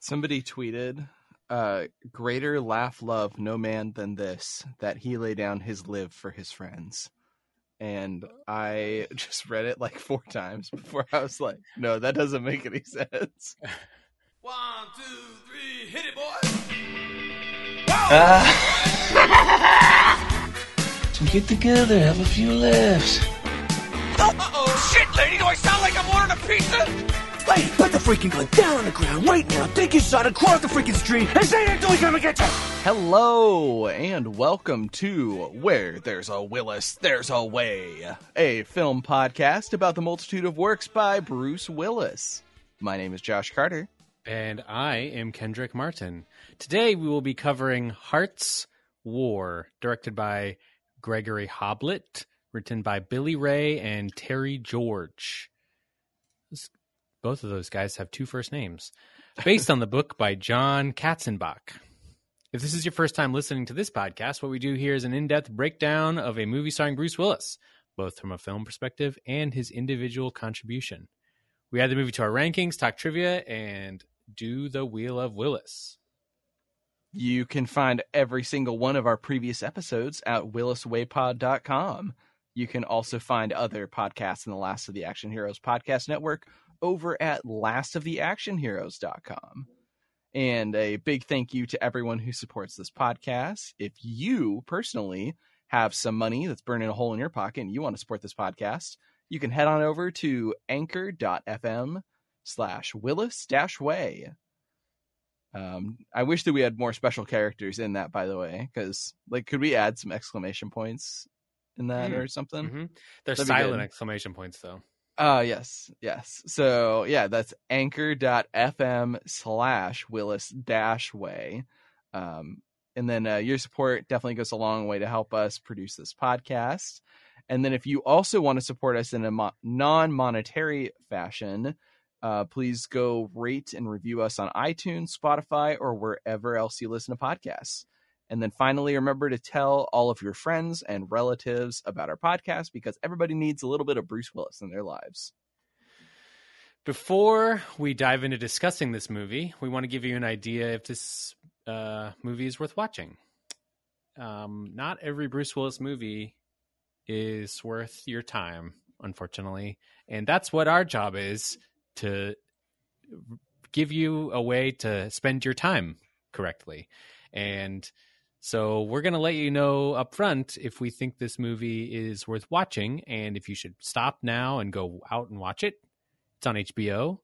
Somebody tweeted, greater laugh love no man than this, that he lay down his live for his friends. And I just read it like 4 times before I was like, no, that doesn't make any sense. 1, 2, 3, hit it, boys! So get together, have a few laughs. Uh-oh, shit, lady, do I sound like I'm ordering a pizza? Lady, put the freaking gun down on the ground right now. Take your shot across the freaking street and say that until we come and get you. Hello, and welcome to Where There's a Willis, There's a Way, a film podcast about the multitude of works by Bruce Willis. My name is Josh Carter. And I am Kendrick Martin. Today we will be covering Hearts War, directed by Gregory Hoblit, written by Billy Ray and Terry George. Both of those guys have 2 first names. Based on the book by John Katzenbach. If this is your first time listening to this podcast, what we do here is an in-depth breakdown of a movie starring Bruce Willis, both from a film perspective and his individual contribution. We add the movie to our rankings, talk trivia, and do the Wheel of Willis. You can find every single one of our previous episodes at williswaypod.com. You can also find other podcasts in the Last of the Action Heroes podcast network over at lastoftheactionheroes.com. And a big thank you to everyone who supports this podcast. If you personally have some money that's burning a hole in your pocket and you want to support this podcast, you can head on over to anchor.fm/Willis-Way. I wish that we had more special characters in that, by the way, because could we add some exclamation points in that or something? Mm-hmm. They're That'd silent exclamation points, though. Yes. So, yeah, that's anchor.fm/Willis-Way. And then your support definitely goes a long way to help us produce this podcast. And then if you also want to support us in a non-monetary fashion, please go rate and review us on iTunes, Spotify, or wherever else you listen to podcasts. And then finally, remember to tell all of your friends and relatives about our podcast, because everybody needs a little bit of Bruce Willis in their lives. Before we dive into discussing this movie, we want to give you an idea if this movie is worth watching. Not every Bruce Willis movie is worth your time, unfortunately. And that's what our job is, to give you a way to spend your time correctly. And so we're going to let you know up front if we think this movie is worth watching and if you should stop now and go out and watch it. It's on HBO.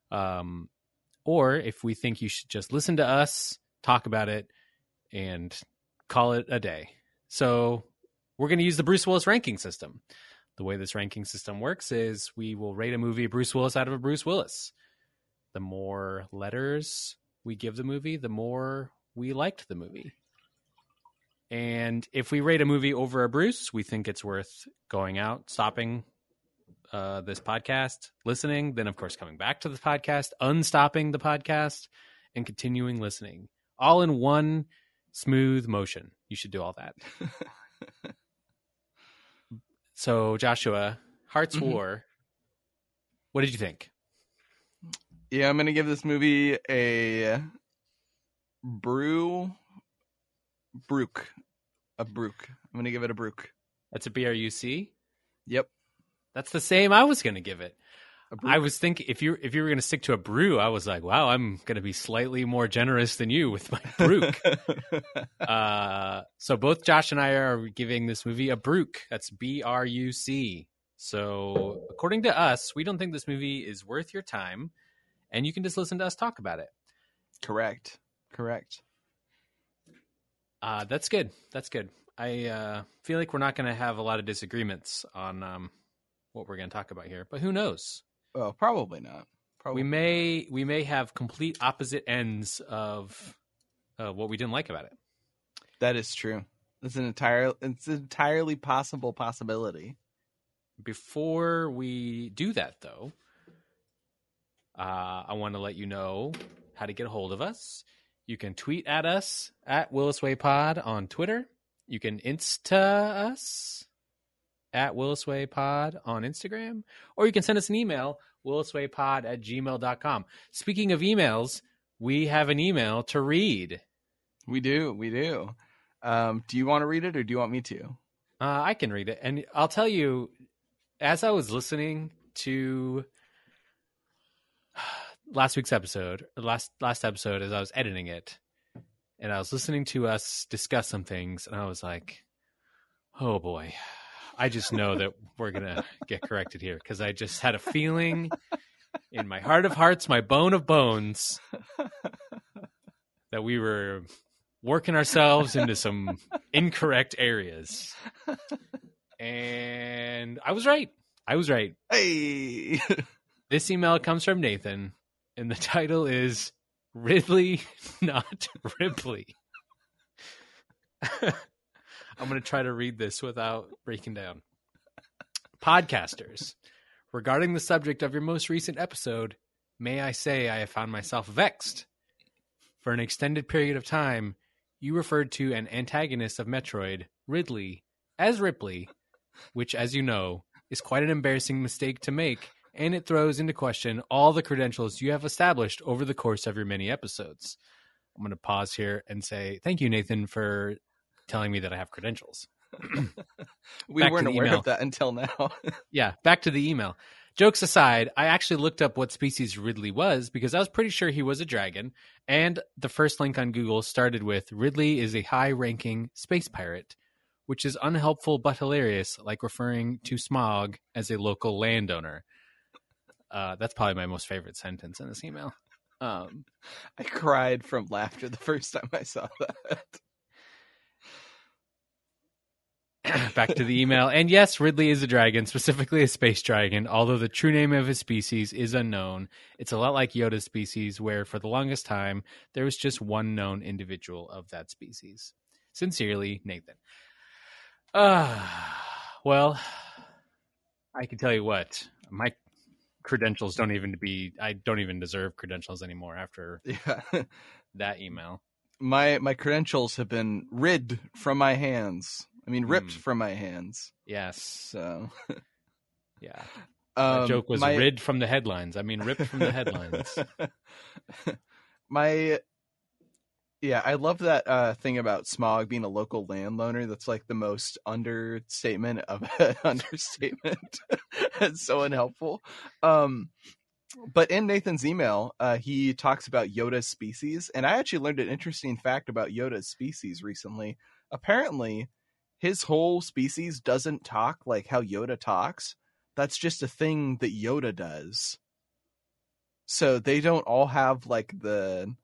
Or if we think you should just listen to us, talk about it, and call it a day. So we're going to use the Bruce Willis ranking system. The way this ranking system works is we will rate a movie Bruce Willis out of a Bruce Willis. The more letters we give the movie, the more we liked the movie. And if we rate a movie over a Bruce, we think it's worth going out, stopping this podcast, listening, then of course coming back to the podcast, unstopping the podcast, and continuing listening. All in one smooth motion. You should do all that. So, Joshua, Hearts War, what did you think? Yeah, I'm going to give this movie a Brook. I'm going to give it a Brook. That's a BRUC? Yep. That's the same I was going to give it. I was thinking if you were going to stick to a brew, I was like, wow, I'm going to be slightly more generous than you with my Brook. So both Josh and I are giving this movie a Brook. That's BRUC. So according to us, we don't think this movie is worth your time, and you can just listen to us talk about it. Correct. That's good. I feel like we're not going to have a lot of disagreements on what we're going to talk about here, but who knows? Well, probably not. We may have complete opposite ends of what we didn't like about it. That is true. It's an entirely possible possibility. Before we do that, though, I want to let you know how to get a hold of us. You can tweet at us at WillisWayPod on Twitter. You can Insta us at WillisWayPod on Instagram, or you can send us an email, williswaypod@gmail.com. Speaking of emails, we have an email to read. We do. Do you want to read it or do you want me to? I can read it. And I'll tell you, as I was listening to last episode, as I was editing it, and I was listening to us discuss some things, and I was like, oh boy, I just know that we're going to get corrected here, because I just had a feeling in my heart of hearts, my bone of bones, that we were working ourselves into some incorrect areas. And I was right. Hey! This email comes from Nathan, and the title is Ridley, Not Ripley. I'm going to try to read this without breaking down. Podcasters, regarding the subject of your most recent episode, may I say I have found myself vexed. For an extended period of time, you referred to an antagonist of Metroid, Ridley, as Ripley, which, as you know, is quite an embarrassing mistake to make, and it throws into question all the credentials you have established over the course of your many episodes. I'm going to pause here and say thank you, Nathan, for telling me that I have credentials. We weren't aware of that until now. Yeah, back to the email. Jokes aside, I actually looked up what species Ridley was because I was pretty sure he was a dragon, and the first link on Google started with Ridley is a high-ranking space pirate, which is unhelpful but hilarious, like referring to Smaug as a local landowner. That's probably my most favorite sentence in this email. I cried from laughter the first time I saw that. Back to the email. And yes, Ridley is a dragon, specifically a space dragon, although the true name of his species is unknown. It's a lot like Yoda's species, where for the longest time, there was just one known individual of that species. Sincerely, Nathan. Well, I can tell you what, my credentials I don't even deserve credentials anymore after that email. My credentials have been ripped from my hands. From my hands. Yes. So, yeah. The joke was ripped from the headlines. Ripped from the headlines. I love that thing about Smaug being a local landowner. That's like the most understatement of an understatement. It's so unhelpful. But in Nathan's email, he talks about Yoda's species, and I actually learned an interesting fact about Yoda's species recently. Apparently, his whole species doesn't talk like how Yoda talks. That's just a thing that Yoda does. So they don't all have like the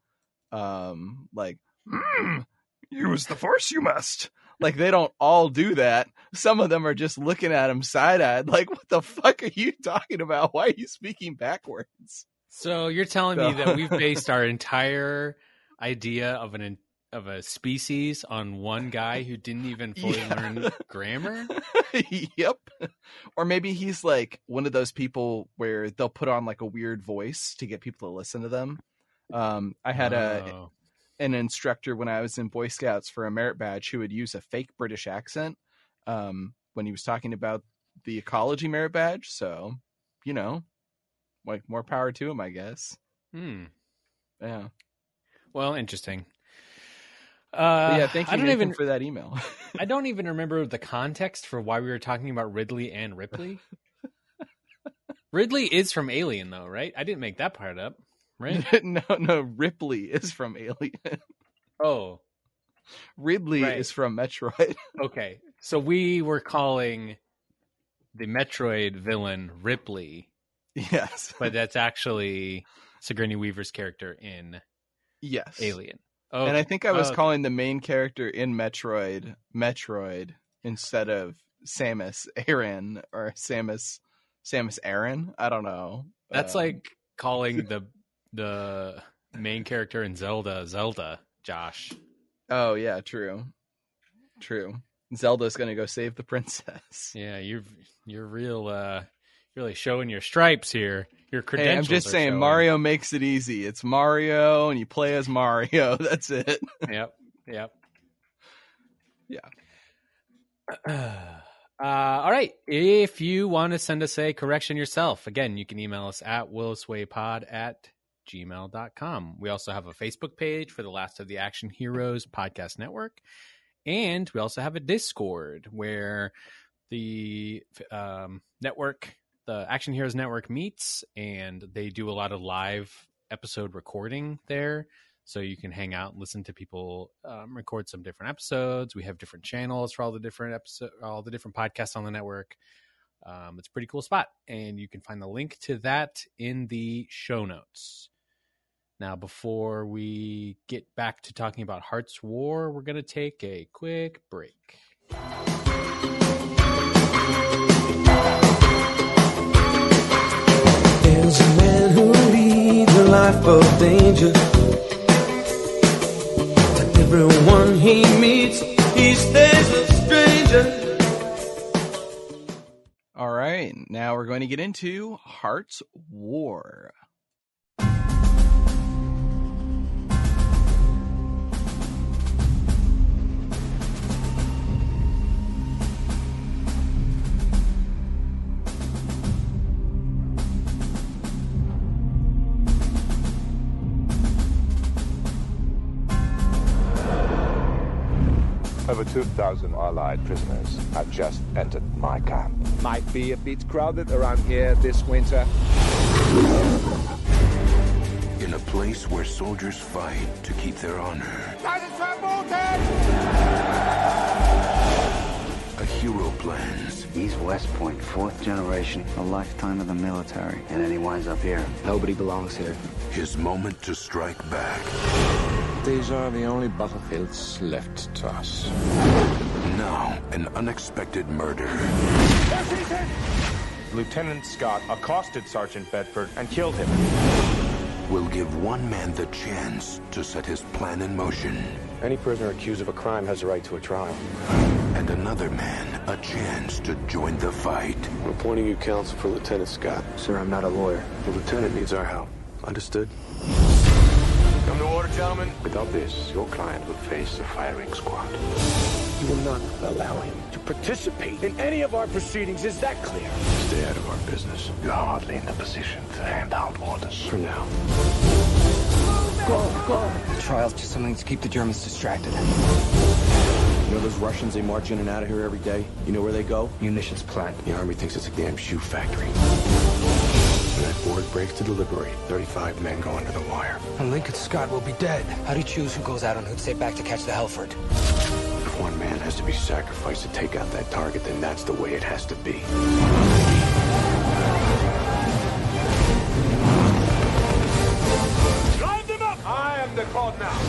use the Force you must. Like, they don't all do that. Some of them are just looking at him side-eyed like, what the fuck are you talking about? Why are you speaking backwards? So you're telling me that we've based our entire idea of a species on one guy who didn't even fully learn grammar? Yep. Or maybe he's like one of those people where they'll put on like a weird voice to get people to listen to them. I had an instructor when I was in Boy Scouts for a merit badge who would use a fake British accent when he was talking about the ecology merit badge. So, like, more power to him, I guess. Yeah. Well, interesting. Thank you, Nathan, for that email. I don't even remember the context for why we were talking about Ridley and Ripley. Ridley is from Alien, though, right? I didn't make that part up. Right? No, Ripley is from Alien. Oh. Ridley is from Metroid. Okay. So we were calling the Metroid villain Ripley. Yes. But that's actually Sigourney Weaver's character in Alien. Oh, and I think I was calling the main character in Metroid instead of Samus Aran or Samus Aran. I don't know. That's like calling the main character in Zelda, Josh. Oh yeah, true. Zelda's gonna go save the princess. Yeah, you're really showing your stripes here. Your credentials. Hey, I'm just saying, showing. Mario makes it easy. It's Mario, and you play as Mario. That's it. Yep. Yeah. All right. If you want to send us a correction yourself, again, you can email us at williswaypod@gmail.com. gmail.com. We also have a Facebook page for the Last of the Action Heroes podcast network. And we also have a Discord where the network, the Action Heroes Network, meets, and they do a lot of live episode recording there. So you can hang out and listen to people record some different episodes. We have different channels for all the different podcasts on the network. It's a pretty cool spot, and you can find the link to that in the show notes. Now, before we get back to talking about Hearts War, we're going to take a quick break. There's a man who leads a life of danger. To everyone he meets, he stays a stranger. All right, now we're going to get into Hearts War. Over 2,000 Allied prisoners have just entered my camp. Might be a bit crowded around here this winter. In a place where soldiers fight to keep their honor. A hero plans. He's West Point, 4th generation, a lifetime of the military. And then he winds up here. Nobody belongs here. His moment to strike back. These are the only battlefields left to us. Now, an unexpected murder. Lieutenant Scott accosted Sergeant Bedford and killed him. Will give one man the chance to set his plan in motion. Any prisoner accused of a crime has a right to a trial. And another man a chance to join the fight. I'm appointing you counsel for Lieutenant Scott. Sir, I'm not a lawyer. The lieutenant needs our help. Understood? Come to order, gentlemen. Without this, your client will face a firing squad. You will not allow him to participate in any of our proceedings. Is that clear? Stay out of our business. You're hardly in a position to hand out orders. For now. Go. The trial's just something to keep the Germans distracted. You know those Russians, they march in and out of here every day? You know where they go? Munitions plant. The Army thinks it's a damn shoe factory. When that board breaks to deliberate, 35 men go under the wire. And Lincoln Scott will be dead. How do you choose who goes out and who'd stay back to catch the Helford? If one man has to be sacrificed to take out that target, then that's the way it has to be. Drive them up! I am the call now.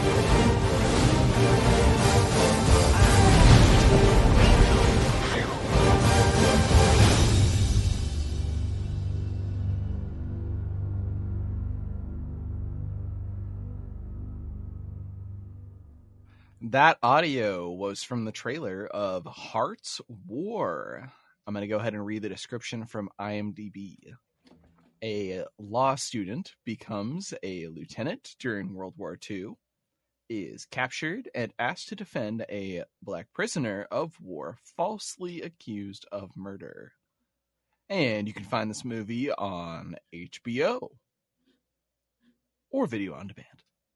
That audio was from the trailer of Hearts War. I'm going to go ahead and read the description from IMDb. A law student becomes a lieutenant during World War II, is captured and asked to defend a black prisoner of war falsely accused of murder. And you can find this movie on HBO or video on demand.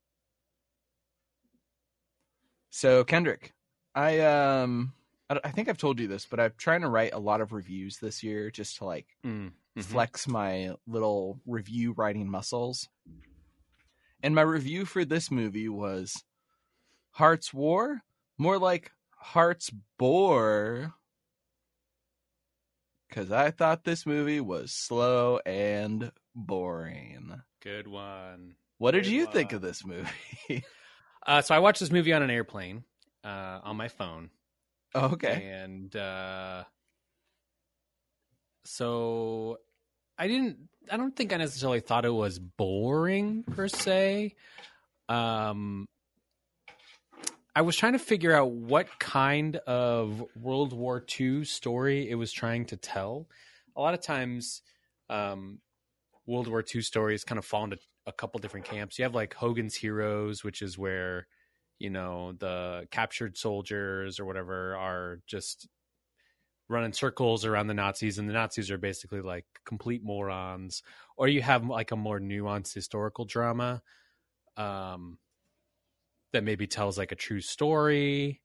So Kendrick, I think I've told you this, but I'm trying to write a lot of reviews this year just to flex my little review writing muscles. And my review for this movie was Hearts War, more like Hearts Bore, because I thought this movie was slow and boring. Good one. What did you think of this movie? So I watched this movie on an airplane on my phone. Oh, okay. And so I don't think I necessarily thought it was boring per se. I was trying to figure out what kind of World War II story it was trying to tell. A lot of times, World War II stories kind of fall into a couple different camps. You have like Hogan's Heroes, which is where, you know, the captured soldiers or whatever are just run in circles around the Nazis, and the Nazis are basically like complete morons. Or you have like a more nuanced historical drama that maybe tells like a true story.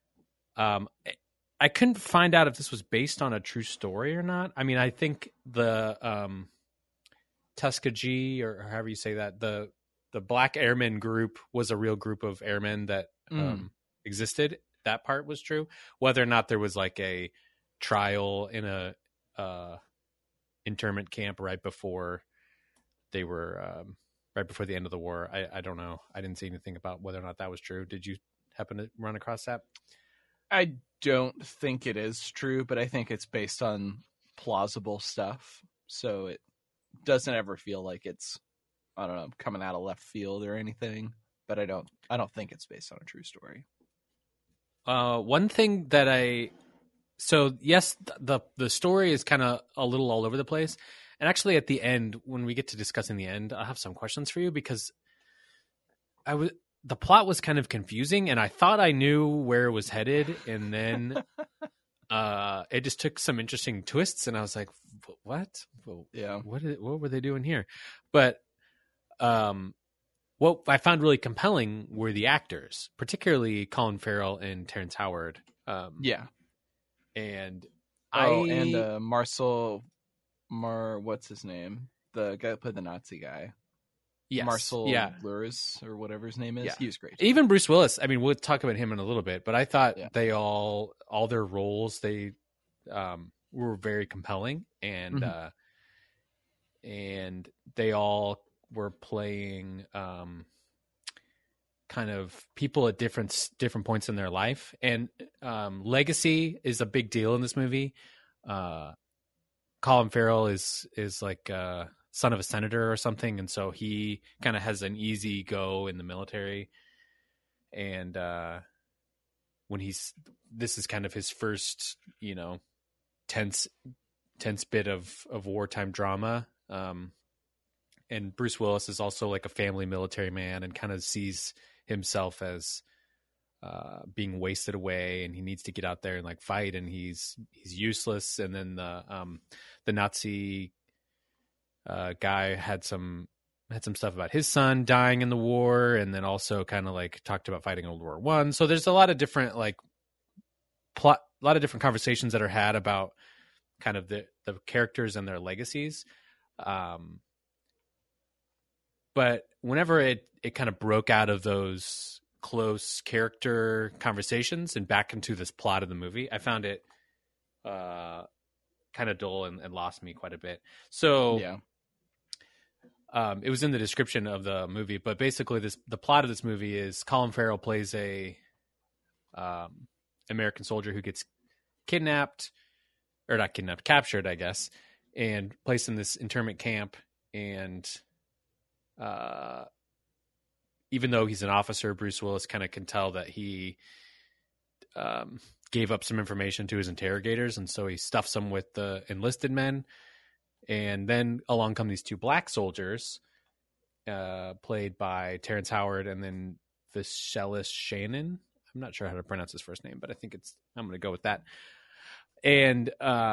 I couldn't find out if this was based on a true story or not. I mean, I think the Tuskegee, or however you say that, the Black Airmen group was a real group of airmen that existed. That part was true. Whether or not there was like a trial in a internment camp right before they were right before the end of the war, I don't know. I didn't see anything about whether or not that was true. Did you happen to run across that? I don't think it is true, but I think it's based on plausible stuff. So it doesn't ever feel like it's, I don't know, coming out of left field or anything. But I don't think it's based on a true story. One thing that yes, the story is kind of a little all over the place. And actually at the end, when we get to discussing the end, I have some questions for you, because the plot was kind of confusing, and I thought I knew where it was headed, and then it just took some interesting twists, and I was like, "What? Yeah, what were they doing here?" But what I found really compelling were the actors, particularly Colin Farrell and Terrence Howard. And Marcel what's his name? The guy that played the Nazi guy. Yes. Marcel Luris, or whatever his name is. Yeah. He was great. Even Bruce Willis. I mean, we'll talk about him in a little bit, but I thought they all their roles, they were very compelling, and and they all were playing kind of people at different points in their life. And legacy is a big deal in this movie. Colin Farrell is like son of a senator or something, and so he kind of has an easy go in the military. And this is kind of his first, tense bit of wartime drama. And Bruce Willis is also like a family military man, and kind of sees himself as being wasted away, and he needs to get out there and like fight, and he's useless. And then the Nazi guy had some stuff about his son dying in the war, and then also kind of like talked about fighting in World War I. So there's a lot of different like a lot of different conversations that are had about kind of the characters and their legacies. But whenever it kind of broke out of those close character conversations and back into this plot of the movie, I found it kind of dull and lost me quite a bit. So it was in the description of the movie, but basically the plot of this movie is Colin Farrell plays a American soldier who gets captured, I guess, and placed in this internment camp. And even though he's an officer, Bruce Willis kind of can tell that he gave up some information to his interrogators, and so he stuffs them with the enlisted men. And then along come these two black soldiers, played by Terrence Howard and then Viselis Shannon. I'm not sure how to pronounce his first name, but I think I'm going to go with that. And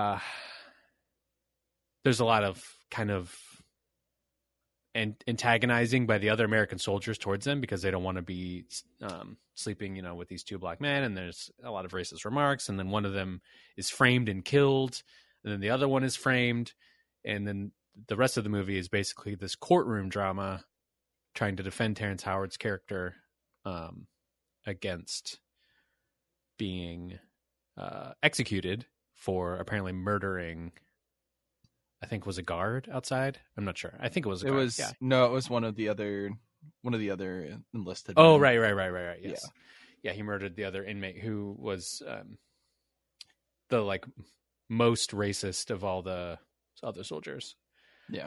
there's a lot of kind of antagonizing by the other American soldiers towards them, because they don't want to be sleeping, with these two black men. And there's a lot of racist remarks. And then one of them is framed and killed. And then the other one is framed. And then the rest of the movie is basically this courtroom drama trying to defend Terrence Howard's character against being executed for apparently murdering, I think, was a guard outside. I'm not sure. I think it was a guard. No, it was one of the other enlisted men. Oh, right. Yes. Yeah, he murdered the other inmate who was the like most racist of all the other soldiers. Yeah.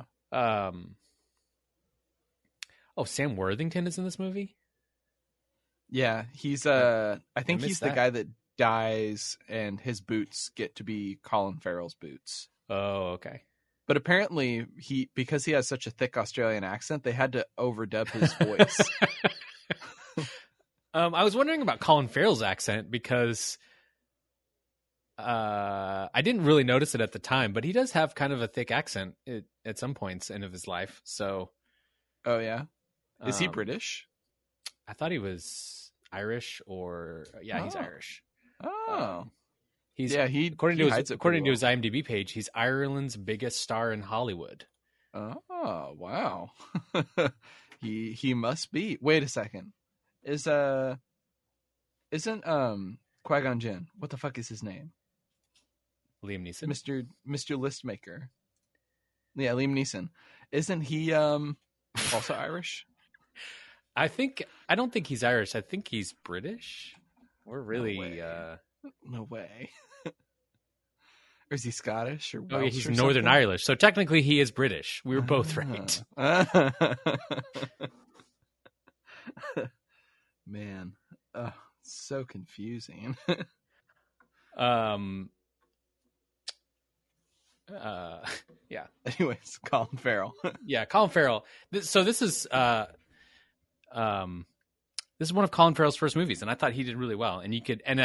Sam Worthington is in this movie? Yeah, he's I think he's the guy that dies, and his boots get to be Colin Farrell's boots. Oh, okay. But apparently because he has such a thick Australian accent, they had to overdub his voice. I was wondering about Colin Farrell's accent, because I didn't really notice it at the time, but he does have kind of a thick accent at some points in of his life. So, oh yeah, is he British? I thought he was Irish, or he's Irish. Oh, he's he according he to hides his it pretty according to his IMDb page, he's Ireland's biggest star in Hollywood. Oh wow, he must be. Wait a second, isn't Qui-Gon Jinn? What the fuck is his name? Liam Neeson, Mr. Listmaker. Yeah, Liam Neeson. Isn't he also Irish? I don't think he's Irish. I think he's British. We're really no way. Or is he Scottish or Welsh? Oh, yeah, he's or Northern something? Irish. So technically he is British. We were both right. Man, so confusing. Yeah. Anyways, Colin Farrell. Yeah, Colin Farrell. This is one of Colin Farrell's first movies, and I thought he did really well. And you could, and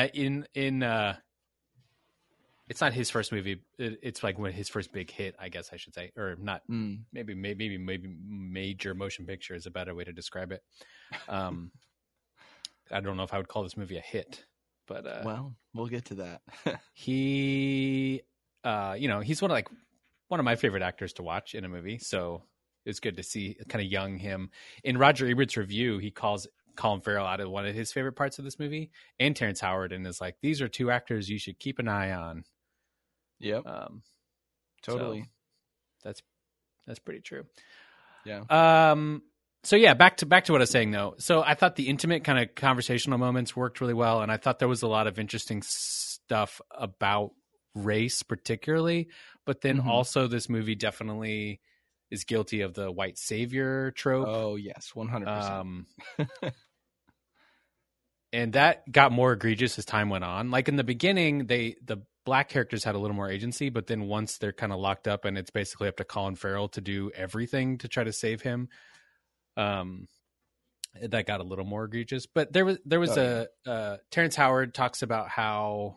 it's not his first movie. It's like his first big hit, I guess I should say, or not. Maybe major motion picture is a better way to describe it. I don't know if I would call this movie a hit, but well, we'll get to that. He, he's one of my favorite actors to watch in a movie. So it's good to see kind of young him. In Roger Ebert's review, he calls Colin Farrell out of one of his favorite parts of this movie, and Terrence Howard, and is like, these are two actors you should keep an eye on. Yep. Totally. So that's pretty true. Yeah. So yeah, back to what I was saying though. So I thought the intimate kind of conversational moments worked really well, and I thought there was a lot of interesting stuff about race particularly, but then also this movie definitely is guilty of the white savior trope. Oh yes, 100%. And that got more egregious as time went on. Like in the beginning, the black characters had a little more agency, but then once they're kind of locked up and it's basically up to Colin Farrell to do everything to try to save him, that got a little more egregious. But there was Terrence Howard talks about how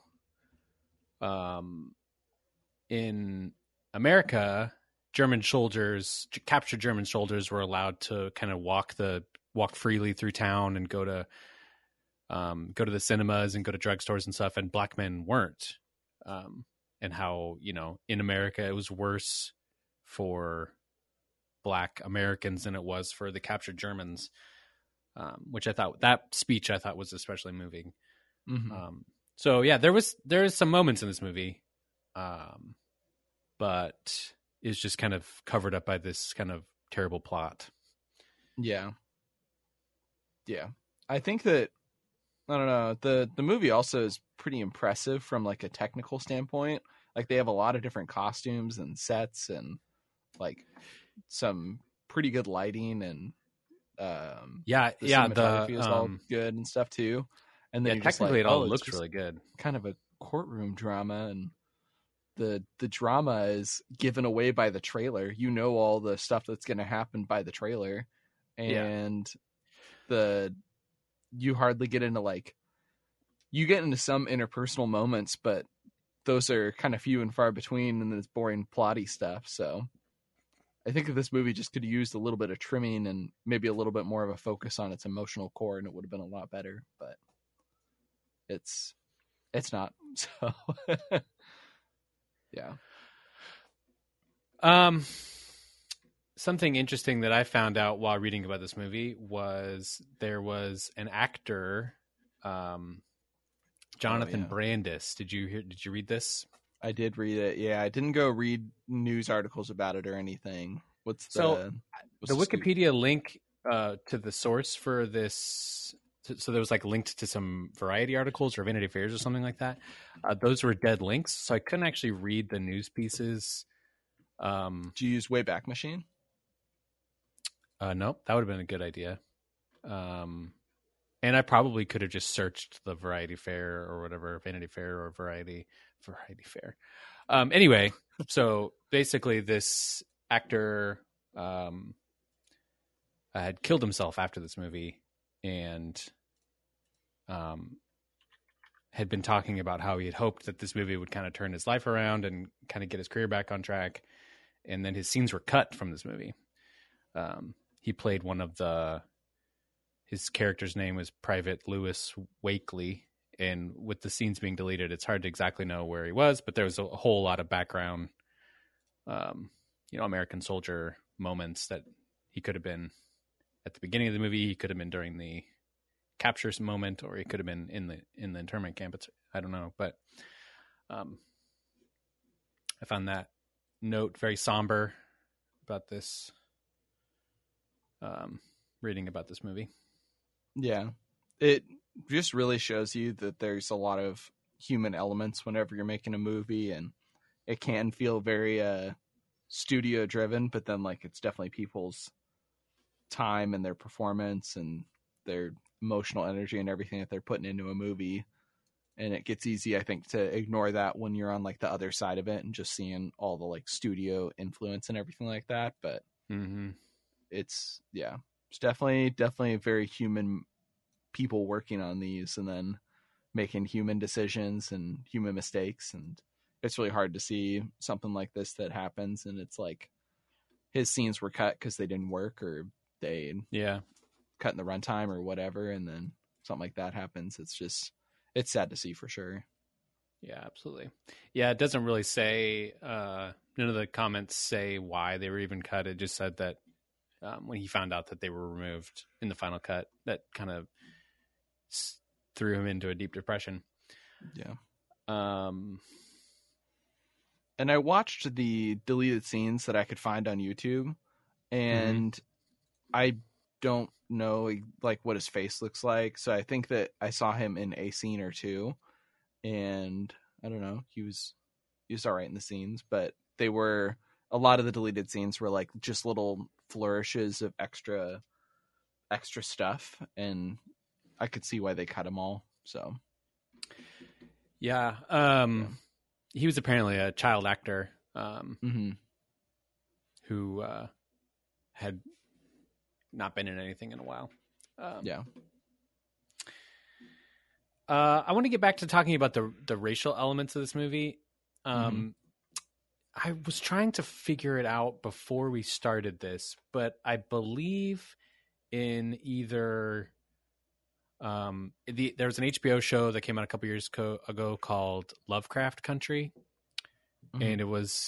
in America, captured German soldiers were allowed to kind of walk freely through town and go to the cinemas and go to drugstores and stuff, and black men weren't. And how, in America it was worse for black Americans than it was for the captured Germans, which that speech was especially moving. Mm-hmm. So yeah, there's some moments in this movie, but it's just kind of covered up by this kind of terrible plot. Yeah. Yeah. I think that, I don't know, the movie also is pretty impressive from like a technical standpoint. Like they have a lot of different costumes and sets and like some pretty good lighting, and the cinematography is all good and stuff too. And then technically it all looks really good. Kind of a courtroom drama, and the drama is given away by the trailer. All the stuff that's going to happen by the trailer, and you hardly get into you get into some interpersonal moments, but those are kind of few and far between, and it's boring plotty stuff. So I think if this movie just could have used a little bit of trimming and maybe a little bit more of a focus on its emotional core, and it would have been a lot better, but it's not. So yeah. Something interesting that I found out while reading about this movie was there was an actor, Jonathan Brandis. Did you read this? I did read it. Yeah, I didn't go read news articles about it or anything. What's the Wikipedia link to the source for this? So there was linked to some Variety articles or Vanity Fairs or something like that. Those were dead links, so I couldn't actually read the news pieces. Do you use Wayback Machine? Nope, that would have been a good idea. And I probably could have just searched the Variety Fair or whatever, Vanity Fair or Variety Fair. Anyway, so basically this actor had killed himself after this movie, and had been talking about how he had hoped that this movie would kind of turn his life around and kind of get his career back on track. And then his scenes were cut from this movie. He played his character's name was Private Lewis Wakely. And with the scenes being deleted, it's hard to exactly know where he was, but there was a whole lot of background, American soldier moments that he could have been at the beginning of the movie. He could have been during the capture moment, or he could have been in the internment camp. I don't know, but I found that note very somber about this, reading about this movie. Yeah, it just really shows you that there's a lot of human elements whenever you're making a movie, and it can feel very studio driven, but then like it's definitely people's time and their performance and their emotional energy and everything that they're putting into a movie. And it gets easy, I think, to ignore that when you're on like the other side of it and just seeing all the like studio influence and everything like that. But it's definitely very human people working on these and then making human decisions and human mistakes. And it's really hard to see something like this that happens. And it's like his scenes were cut because they didn't work, or they cut in the runtime or whatever. And then something like that happens. It's sad to see for sure. Yeah, absolutely. Yeah, it doesn't really say, none of the comments say why they were even cut. It just said that when he found out that they were removed in the final cut, that kind of threw him into a deep depression. Yeah. And I watched the deleted scenes that I could find on YouTube, and I don't know like what his face looks like. So I think that I saw him in a scene or two, and I don't know, he was all right in the scenes, but a lot of the deleted scenes were like just little flourishes of extra stuff, and I could see why they cut them all. So yeah. He was apparently a child actor who had not been in anything in a while. I want to get back to talking about the racial elements of this movie. I was trying to figure it out before we started this, but I believe in either there was an HBO show that came out a couple years ago called Lovecraft Country, and it was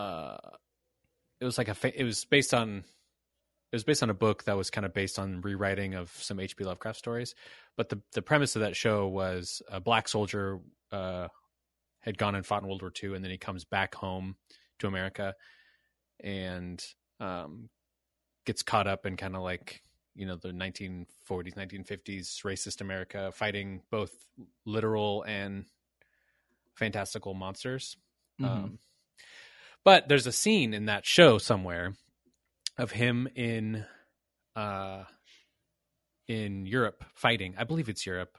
based on a book that was kind of based on rewriting of some H.P. Lovecraft stories. But the premise of that show was a black soldier had gone and fought in World War II, and then he comes back home to America and gets caught up in kind of like, the 1940s, 1950s racist America, fighting both literal and fantastical monsters. But there's a scene in that show somewhere of him in Europe fighting. I believe it's Europe.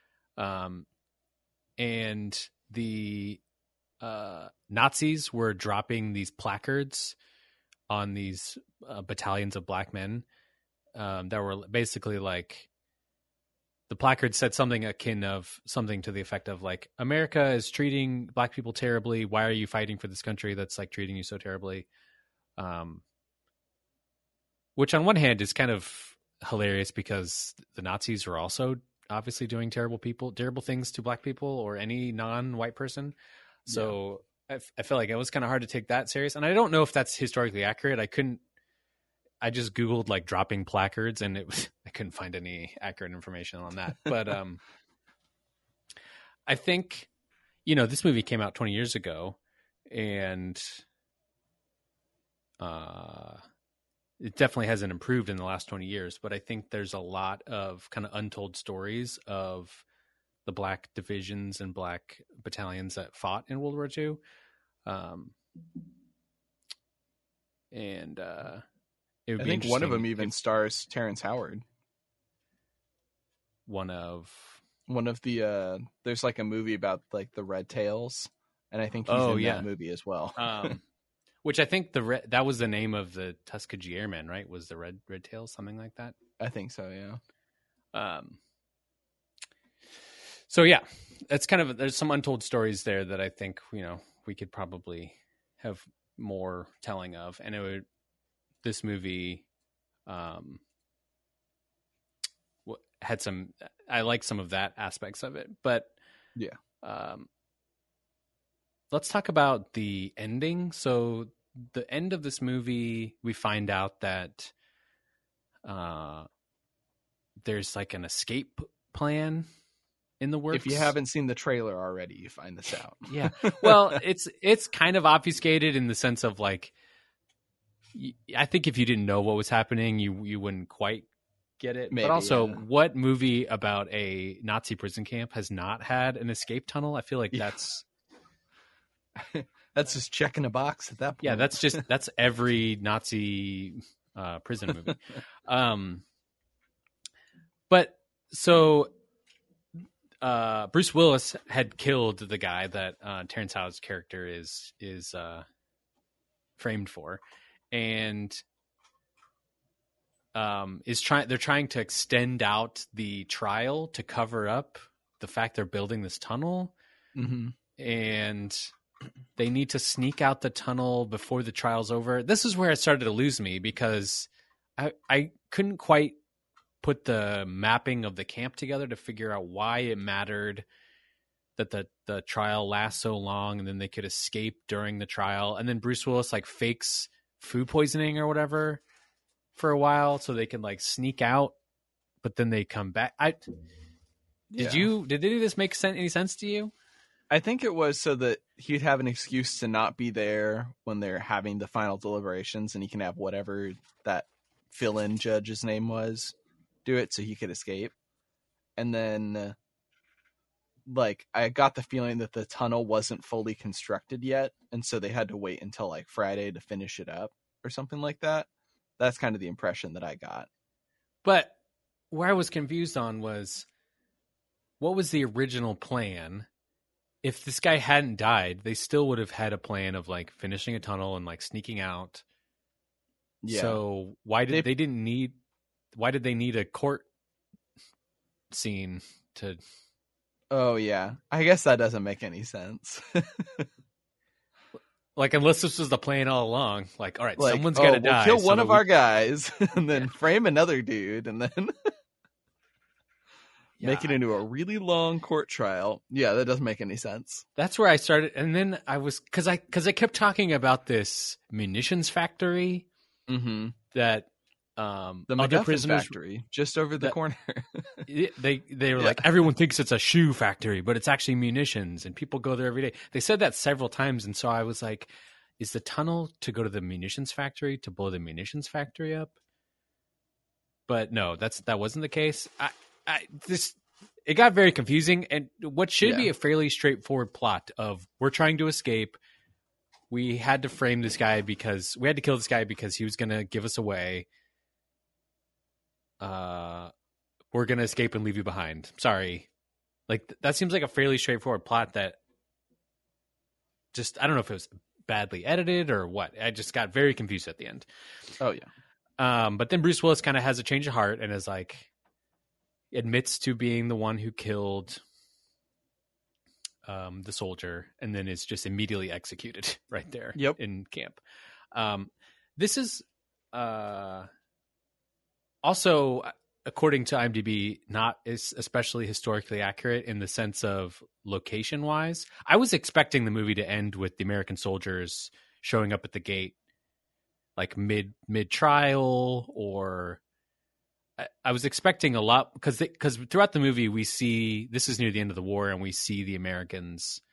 And the Nazis were dropping these placards on these battalions of black men that were basically like, the placard said something akin of something to the effect of like, America is treating black people terribly. Why are you fighting for this country that's like treating you so terribly? Which on one hand is kind of hilarious because the Nazis were also obviously doing terrible things to black people or any non-white person. So I feel like it was kind of hard to take that serious. And I don't know if that's historically accurate. I just Googled like dropping placards and I couldn't find any accurate information on that. But I think, this movie came out 20 years ago, and it definitely hasn't improved in the last 20 years, but I think there's a lot of kind of untold stories of the black divisions and black battalions that fought in World War II. I think one of them even stars Terrence Howard. One of the there's like a movie about like the Red Tails, and I think he's in that movie as well. Which I think that was the name of the Tuskegee Airmen, right? Was the Red Tails, something like that? I think so, yeah. So yeah, that's kind of, there's some untold stories there that I think, we could probably have more telling of. And this movie had I like some of that aspects of it, but let's talk about the ending. So the end of this movie, we find out that there's like an escape plan in the works. If you haven't seen the trailer already, you find this out. Yeah. Well, it's kind of obfuscated in the sense of like, I think if you didn't know what was happening, you wouldn't quite get it. Maybe, but also, what movie about a Nazi prison camp has not had an escape tunnel? I feel like that's that's just checking a box at that point. Yeah, that's every Nazi prison movie. But so Bruce Willis had killed the guy that Terrence Howard's character is framed for, and they're trying to extend out the trial to cover up the fact they're building this tunnel, and they need to sneak out the tunnel before the trial's over. This is where it started to lose me, because I couldn't quite put the mapping of the camp together to figure out why it mattered that the trial lasts so long, and then they could escape during the trial, and then Bruce Willis like fakes food poisoning or whatever for a while so they can like sneak out, but then they come back. Did any of this make any sense to you? I think it was so that he'd have an excuse to not be there when they're having the final deliberations, and he can have whatever that fill-in judge's name was do it so he could escape. And then like I got the feeling that the tunnel wasn't fully constructed yet, and so they had to wait until like Friday to finish it up or something like that. That's kind of the impression that I got. But where I was confused on was, what was the original plan? If this guy hadn't died, they still would have had a plan of like finishing a tunnel and like sneaking out. Yeah. So why did they need a court scene to? Oh yeah, I guess that doesn't make any sense. Like, unless this was the plan all along, like, all right, like, someone's got to die. Kill one of our guys, and then frame another dude, and then make it into a really long court trial. Yeah, that doesn't make any sense. That's where I started, and then I was because I kept talking about this munitions factory that the other prisoners factory just over the corner. they were like, everyone thinks it's a shoe factory, but it's actually munitions, and people go there every day. They said that several times, and so I was like, is the tunnel to go to the munitions factory to blow the munitions factory up? But no, that wasn't the case. It got very confusing, and what should be a fairly straightforward plot of we're trying to escape. We had to frame this guy because we had to kill this guy because he was going to give us away. We're going to escape and leave you behind. Sorry. Like, that seems like a fairly straightforward plot that just, I don't know if it was badly edited or what. I just got very confused at the end. Oh, yeah. But then Bruce Willis kind of has a change of heart and is like, admits to being the one who killed the soldier, and then is just immediately executed right there in camp. This is also, according to IMDb, not especially historically accurate in the sense of location-wise. I was expecting the movie to end with the American soldiers showing up at the gate, like mid-trial, or I was expecting a lot because throughout the movie we see this is near the end of the war, and we see the Americans.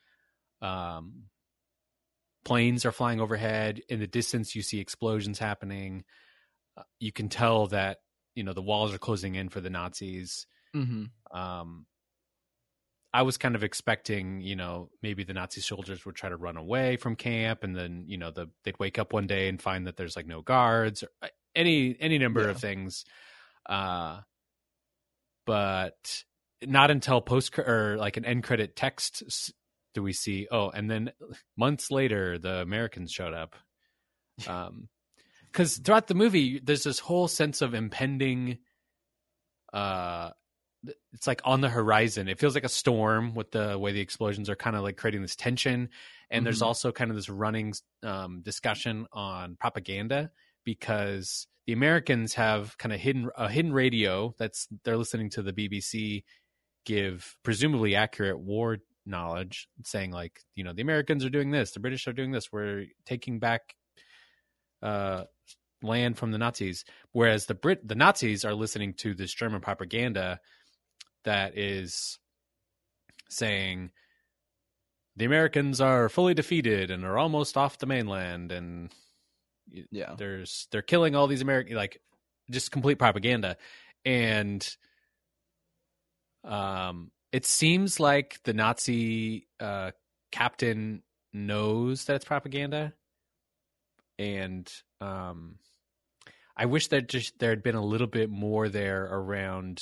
Planes are flying overhead. In the distance, you see explosions happening. You can tell that the walls are closing in for the Nazis. I was kind of expecting, maybe the Nazi soldiers would try to run away from camp, and then they'd wake up one day and find that there's like no guards, or any number of things. But not until or like an end credit text do we see, and then months later the Americans showed up. Because throughout the movie there's this whole sense of impending it's like on the horizon. It feels like a storm with the way the explosions are kind of like creating this tension. And there's also kind of this running discussion on propaganda, because the Americans have kind of hidden radio they're listening to the BBC give presumably accurate war knowledge, saying like, you know, the Americans are doing this, the British are doing this, we're taking back land from the Nazis, whereas the Nazis are listening to this German propaganda that is saying the Americans are fully defeated and are almost off the mainland, and they're killing all these American, like, just complete propaganda. And it seems like the Nazi captain knows that it's propaganda, and I wish that there had been a little bit more there around.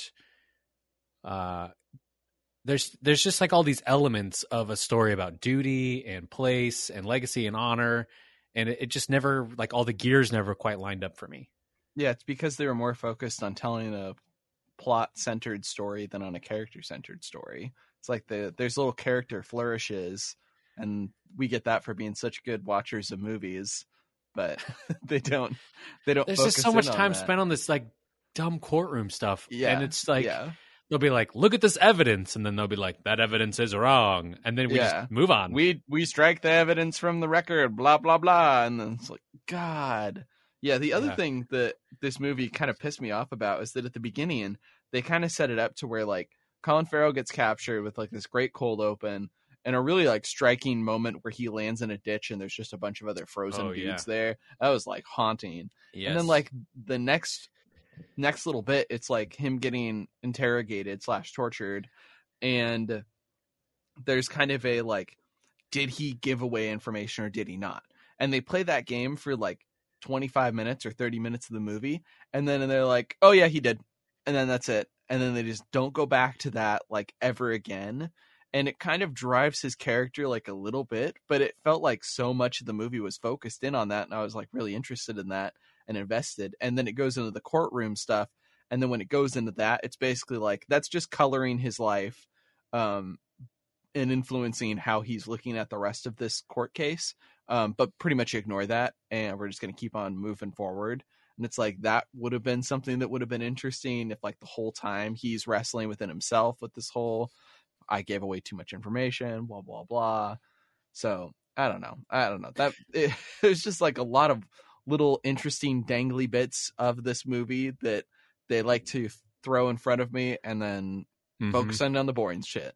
There's just like all these elements of a story about duty and place and legacy and honor, and it just never, like, all the gears never quite lined up for me. Yeah, it's because they were more focused on telling a plot-centered story than on a character-centered story. It's like there's little character flourishes, and we get that for being such good watchers of movies, but they don't. There's just so much time spent on this like dumb courtroom stuff, and it's like. Yeah. They'll be like, look at this evidence. And then they'll be like, that evidence is wrong. And then we just move on. We strike the evidence from the record, blah, blah, blah. And then it's like, God. Yeah, the other thing that this movie kind of pissed me off about is that at the beginning, they kind of set it up to where, like, Colin Farrell gets captured with, like, this great cold open and a really, like, striking moment where he lands in a ditch and there's just a bunch of other frozen dudes there. That was, like, haunting. Yes. And then, like, the next little bit, it's like him getting interrogated / tortured, and there's kind of a like, did he give away information or did he not? And they play that game for like 25 minutes or 30 minutes of the movie, and then they're like, oh yeah, he did, and then that's it, and then they just don't go back to that like ever again. And it kind of drives his character like a little bit, but it felt like so much of the movie was focused in on that, and I was like really interested in that and invested. And then it goes into the courtroom stuff, and then when it goes into that, it's basically like that's just coloring his life and influencing how he's looking at the rest of this court case, but pretty much ignore that, and we're just going to keep on moving forward. And it's like that would have been something that would have been interesting if like the whole time he's wrestling within himself with this whole I gave away too much information, blah blah blah. So I don't know that it was just like a lot of little interesting dangly bits of this movie that they like to throw in front of me and then focus on the boring shit.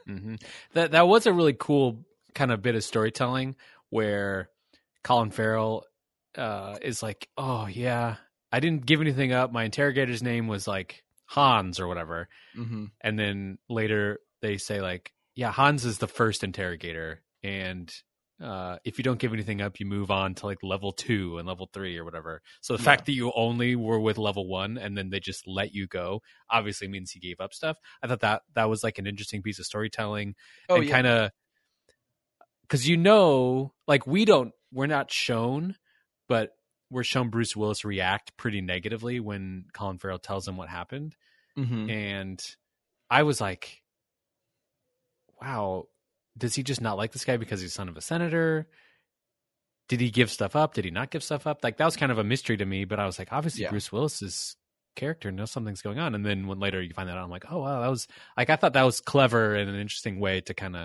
That was a really cool kind of bit of storytelling where Colin Farrell is like, oh yeah, I didn't give anything up. My interrogator's name was like Hans or whatever. And then later they say like, yeah, Hans is the first interrogator. And if you don't give anything up, you move on to like level 2 and level 3 or whatever. So the fact that you only were with level 1 and then they just let you go obviously means he gave up stuff. I thought that was like an interesting piece of storytelling. Kind of, because like we're not shown, but we're shown Bruce Willis react pretty negatively when Colin Farrell tells him what happened. And I was like, wow, does he just not like this guy because he's son of a senator? Did he give stuff up? Did he not give stuff up? Like, that was kind of a mystery to me, but I was like, obviously Bruce Willis's character knows something's going on. And then when later you find that out, I'm like, oh, wow, that was like, I thought that was clever and an interesting way to kind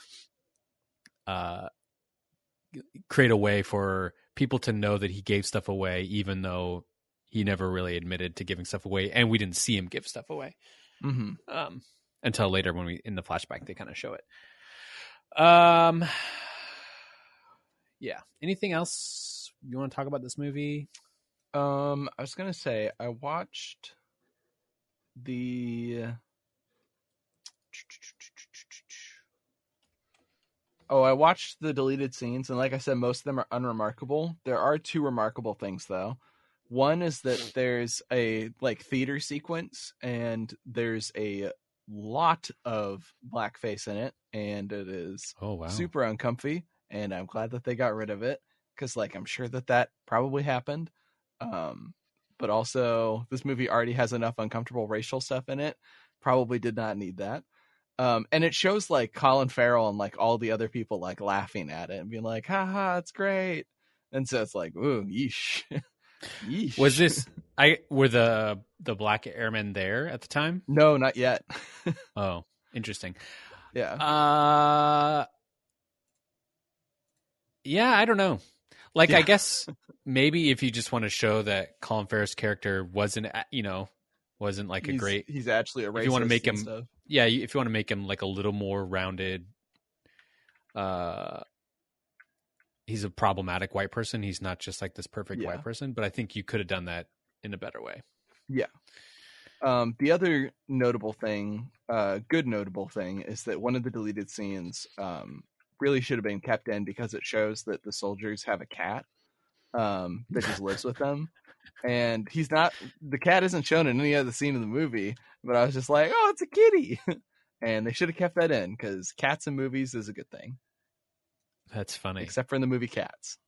of create a way for people to know that he gave stuff away, even though he never really admitted to giving stuff away. And we didn't see him give stuff away until later when in the flashback, they kind of show it. Yeah. Anything else you want to talk about this movie? I was gonna say I watched the deleted scenes, and like I said, most of them are unremarkable. There are 2 remarkable things though. One is that there's a like theater sequence, and there's a lot of blackface in it, and it is super uncomfy, and I'm glad that they got rid of it, because like I'm sure that probably happened, but also this movie already has enough uncomfortable racial stuff in it Probably did not need that. And it shows like Colin Farrell and like all the other people like laughing at it and being like, haha, it's great. And so it's like, ooh, yeesh. Yeesh. Was this were the Black Airmen there at the time? No, not yet. Oh, interesting. Yeah. Yeah, I don't know. Like, I guess maybe if you just want to show that Colin Farrell's character wasn't like he's actually a racist. If you want to make him, stuff. yeah, if you want to make him like a little more rounded, he's a problematic white person. He's not just like this perfect white person, but I think you could have done that in a better way. Yeah. The other notable thing, good notable thing, is that one of the deleted scenes really should have been kept in because it shows that the soldiers have a cat that just lives with them. And the cat isn't shown in any other scene of the movie, but I was just like, oh, it's a kitty. And they should have kept that in because cats in movies is a good thing. That's funny. Except for in the movie Cats.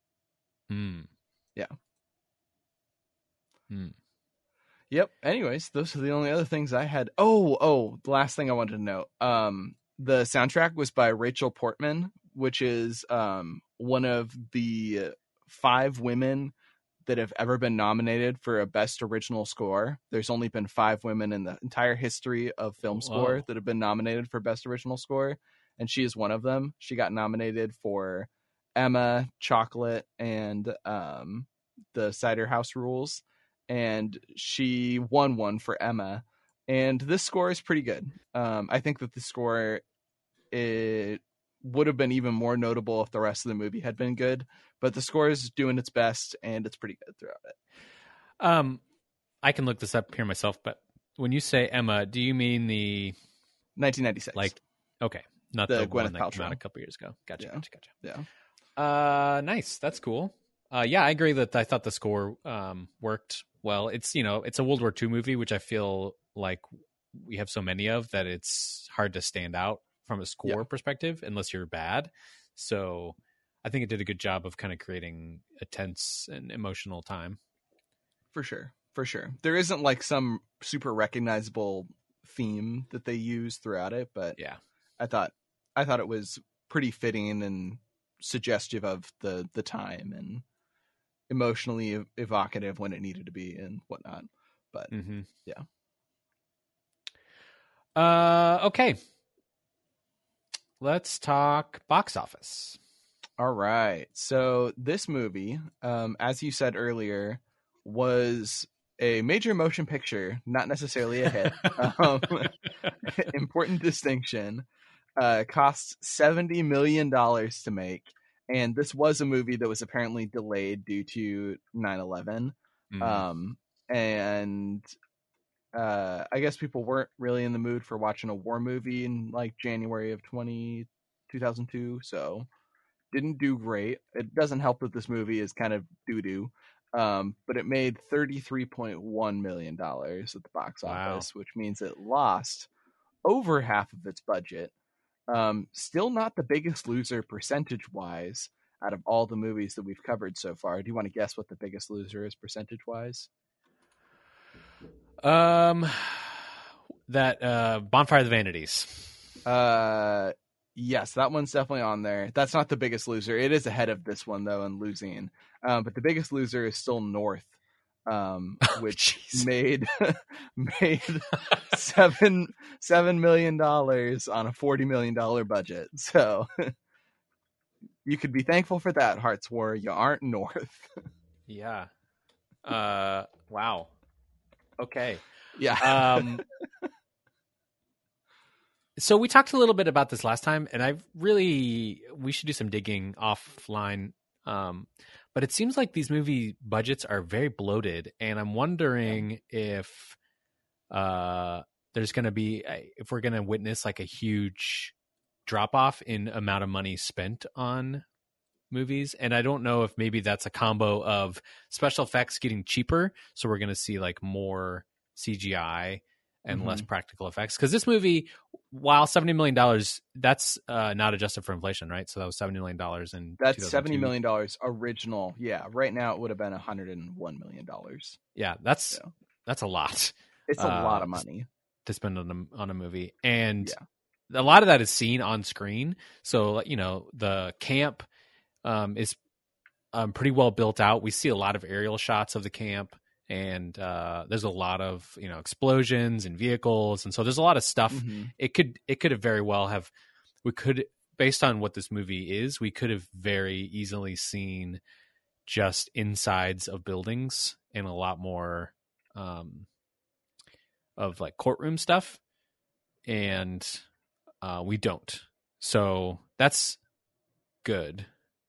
Yeah. Yep. Anyways, those are the only other things I had. Oh, the last thing I wanted to note. The soundtrack was by Rachel Portman, which is one of the 5 women that have ever been nominated for a Best Original Score. There's only been 5 women in the entire history of film score that have been nominated for Best Original Score, and she is one of them. She got nominated for Emma, Chocolate, and the Cider House Rules, and she won one for Emma. And this score is pretty good. I think that the score, it would have been even more notable if the rest of the movie had been good, but the score is doing its best and it's pretty good throughout it. I can look this up here myself, but when you say Emma, do you mean the 1996? Like, okay, not the the Gwyneth one that came Paltrow. out a couple years ago. Gotcha. Yeah. Nice. That's cool. Yeah, I agree that I thought the score worked well. It's, it's a World War II movie, which I feel like we have so many of that it's hard to stand out from a score perspective unless you're bad. So I think it did a good job of kind of creating a tense and emotional time. For sure. There isn't like some super recognizable theme that they use throughout it, but yeah, I thought it was pretty fitting and suggestive of the time and emotionally evocative when it needed to be and whatnot. But yeah. Okay. Let's talk box office. All right. So this movie, as you said earlier, was a major motion picture, not necessarily a hit. Important distinction. Cost $70 million to make. And this was a movie that was apparently delayed due to 9/11. And I guess people weren't really in the mood for watching a war movie in like January of 2002. So didn't do great. It doesn't help that this movie is kind of doo-doo. But it made $33.1 million at the box office, which means it lost over half of its budget. Still not the biggest loser percentage-wise out of all the movies that we've covered so far. Do you want to guess what the biggest loser is percentage-wise? That Bonfire of the Vanities. Yes, that one's definitely on there. That's not the biggest loser. It is ahead of this one though in losing. But the biggest loser is still North, which made $7 million on a $40 million budget. So you could be thankful for that, Hearts War. You aren't North. Yeah. Wow. Okay. Yeah. So we talked a little bit about this last time, and we should do some digging offline. But it seems like these movie budgets are very bloated, and I'm wondering if there's going to be, if we're going to witness like a huge drop off in amount of money spent on movies. And I don't know if maybe that's a combo of special effects getting cheaper, so we're going to see like more CGI and less practical effects. Because this movie, while $70 million, that's not adjusted for inflation, right? So that was $70 million in That's 2002. $70 million original. Yeah, right now it would have been $101 million. Yeah, that's a lot. It's a lot of money. to spend on a movie, and a lot of that is seen on screen. So the camp is pretty well built out. We see a lot of aerial shots of the camp, and there's a lot of explosions and vehicles, and so there's a lot of stuff. It could have very well have based on what this movie is, we could have very easily seen just insides of buildings and a lot more of like courtroom stuff, and we don't. So that's good.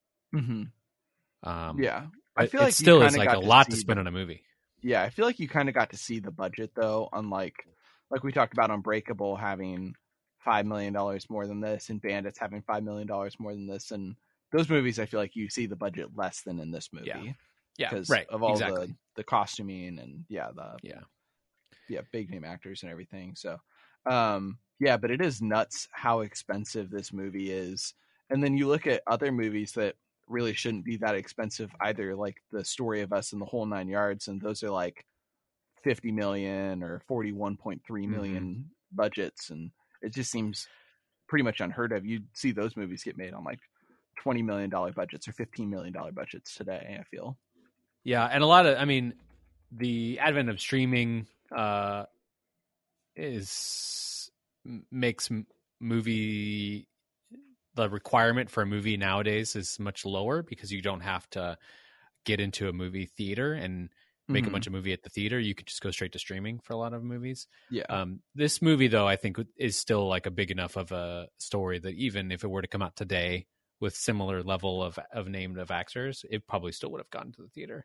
Yeah, I feel like it still is you like a lot to spend on a movie. Yeah, I feel like you kind of got to see the budget though, unlike like we talked about Unbreakable having $5 million more than this, and Bandits having $5 million more than this, and those movies I feel like you see the budget less than in this movie. Yeah, because right, of all exactly. the costuming and big name actors and everything. So but it is nuts how expensive this movie is. And then you look at other movies that really shouldn't be that expensive either, like The Story of Us and The Whole Nine Yards, and those are like 50 million or 41.3 million budgets, and it just seems pretty much unheard of. You'd see those movies get made on like $20 million budgets or $15 million budgets today, I feel. Yeah, and a lot of, I mean, the advent of streaming makes the requirement for a movie nowadays is much lower because you don't have to get into a movie theater and make a bunch of movie at the theater. You could just go straight to streaming for a lot of movies. Yeah. This movie, though, I think is still like a big enough of a story that even if it were to come out today with similar level of named of actors, it probably still would have gone to the theater.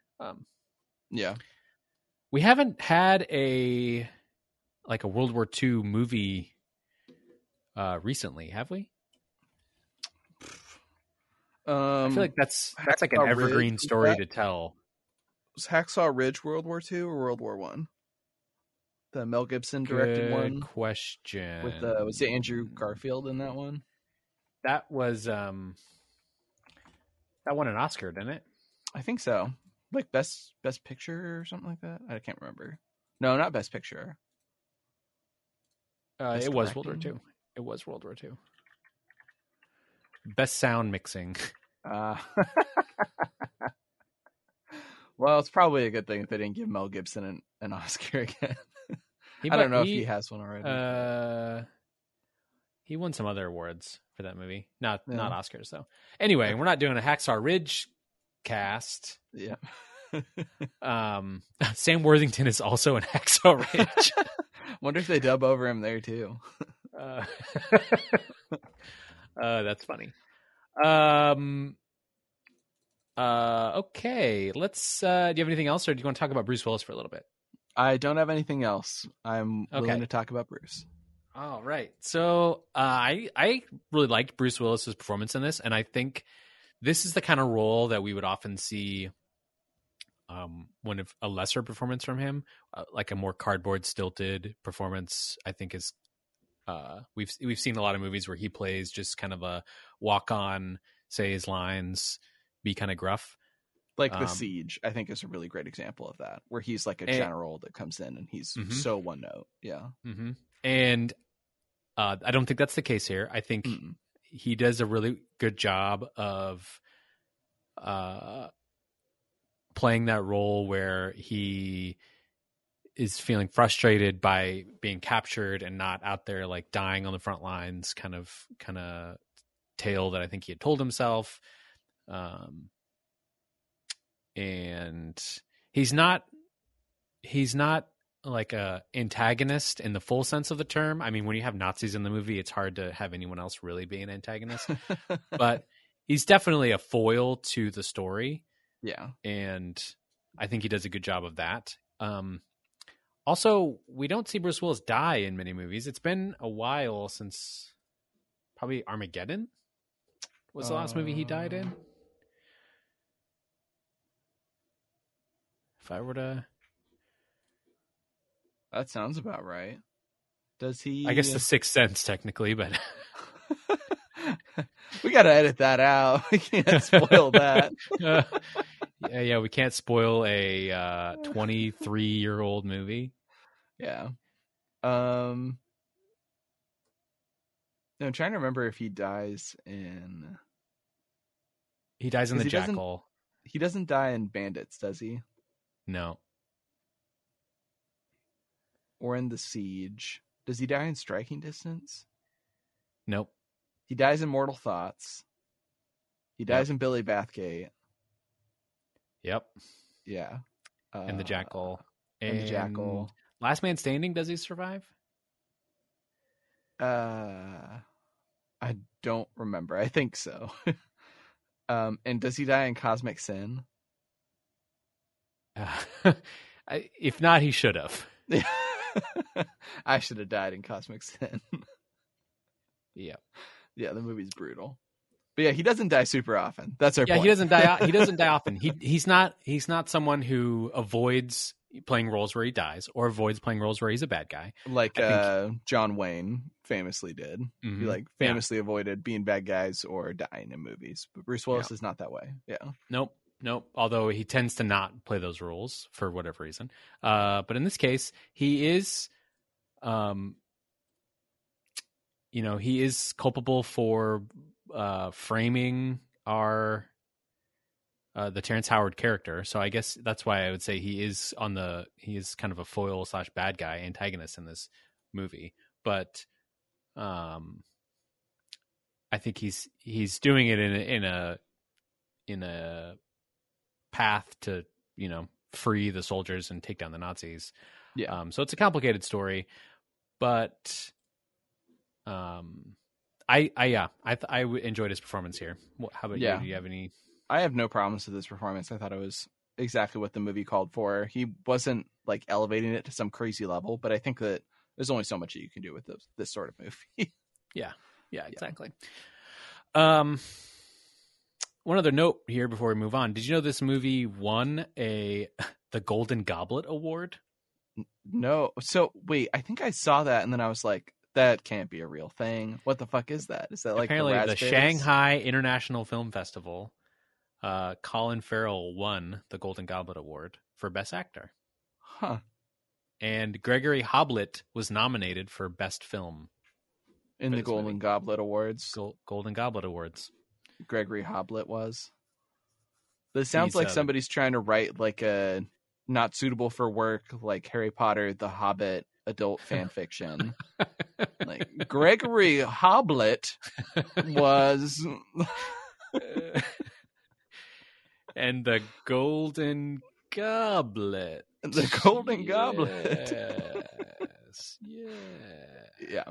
We haven't had a World War II movie recently, have we? I feel like that's like an evergreen story to tell. Was Hacksaw Ridge World War II or World War I? The Mel Gibson directed one. Good question. With was it Andrew Garfield in that one? That was that won an Oscar, didn't it? I think so. Like best picture or something like that. I can't remember. No, not best picture. It was World War II. It was World War II. Best sound mixing. Well, it's probably a good thing if they didn't give Mel Gibson an Oscar again. I don't know if he has one already. He won some other awards for that movie. Not Oscars, though. Anyway, we're not doing a Hacksaw Ridge cast. Yeah. Sam Worthington is also in Hacksaw Ridge. Wonder if they dub over him there, too. That's funny. Okay, let's do you have anything else, or do you want to talk about Bruce Willis for a little bit? I don't have anything else. I'm willing to talk about Bruce. All right. So I really liked Bruce Willis's performance in this, and I think this is the kind of role that we would often see one of a lesser performance from him, like a more cardboard stilted performance. I think is we've seen a lot of movies where he plays just kind of a walk on, say his lines, be kind of gruff. Like The Siege, I think is a really great example of that, where he's like a general that comes in and he's so one note. Yeah. And I don't think that's the case here. I think he does a really good job of playing that role where he is feeling frustrated by being captured and not out there like dying on the front lines, kind of tale that I think he had told himself. And he's not like a antagonist in the full sense of the term. I mean, when you have Nazis in the movie, it's hard to have anyone else really be an antagonist, but he's definitely a foil to the story. Yeah. And I think he does a good job of that. Also, we don't see Bruce Willis die in many movies. It's been a while since probably Armageddon was the last movie he died in. If I were to... That sounds about right. Does he... I guess The Sixth Sense, technically, but... We got to edit that out. We can't spoil that. Yeah, we can't spoil a 23-year-old movie. Yeah. I'm trying to remember if he dies in. He dies in the Jackal. He doesn't die in Bandits, does he? No. Or in The Siege. Does he die in Striking Distance? Nope. He dies in Mortal Thoughts. He dies in Billy Bathgate. Yep. Yeah. And the Jackal. And the Jackal. Last Man Standing, does he survive? I don't remember. I think so. And does he die in Cosmic Sin? If not, he should have. I should have died in Cosmic Sin. Yeah. Yeah, the movie's brutal. But yeah, he doesn't die super often. That's our point. He doesn't die. He doesn't die often. He's not someone who avoids playing roles where he dies or avoids playing roles where he's a bad guy. Like John Wayne famously did. Mm-hmm. He famously avoided being bad guys or dying in movies. But Bruce Willis is not that way. Yeah. Nope. Although he tends to not play those roles for whatever reason. But in this case, he is, he is culpable for framing the Terrence Howard character. So I guess that's why I would say he is kind of a foil / bad guy antagonist in this movie. But I think he's doing it in a path to, free the soldiers and take down the Nazis. Yeah. So it's a complicated story, but I enjoyed his performance here. How about you? Do you have any? I have no problems with his performance. I thought it was exactly what the movie called for. He wasn't elevating it to some crazy level, but I think that there's only so much that you can do with this sort of movie. Yeah, exactly. One other note here before we move on. Did you know this movie won the Golden Goblet Award? No. So wait, I think I saw that and then I was like, that can't be a real thing. What the fuck is that? Is that apparently the Shanghai International Film Festival? Colin Farrell won the Golden Goblet Award for Best Actor. Huh. And Gregory Hoblit was nominated for Best Film in the Golden Goblet Awards. Golden Goblet Awards. Gregory Hoblit was. This sounds like somebody's trying to write a not suitable for work, Harry Potter, The Hobbit adult fan fiction. Gregory Hoblit was. And the Golden Goblet. The Golden Goblet. Yes. Yeah.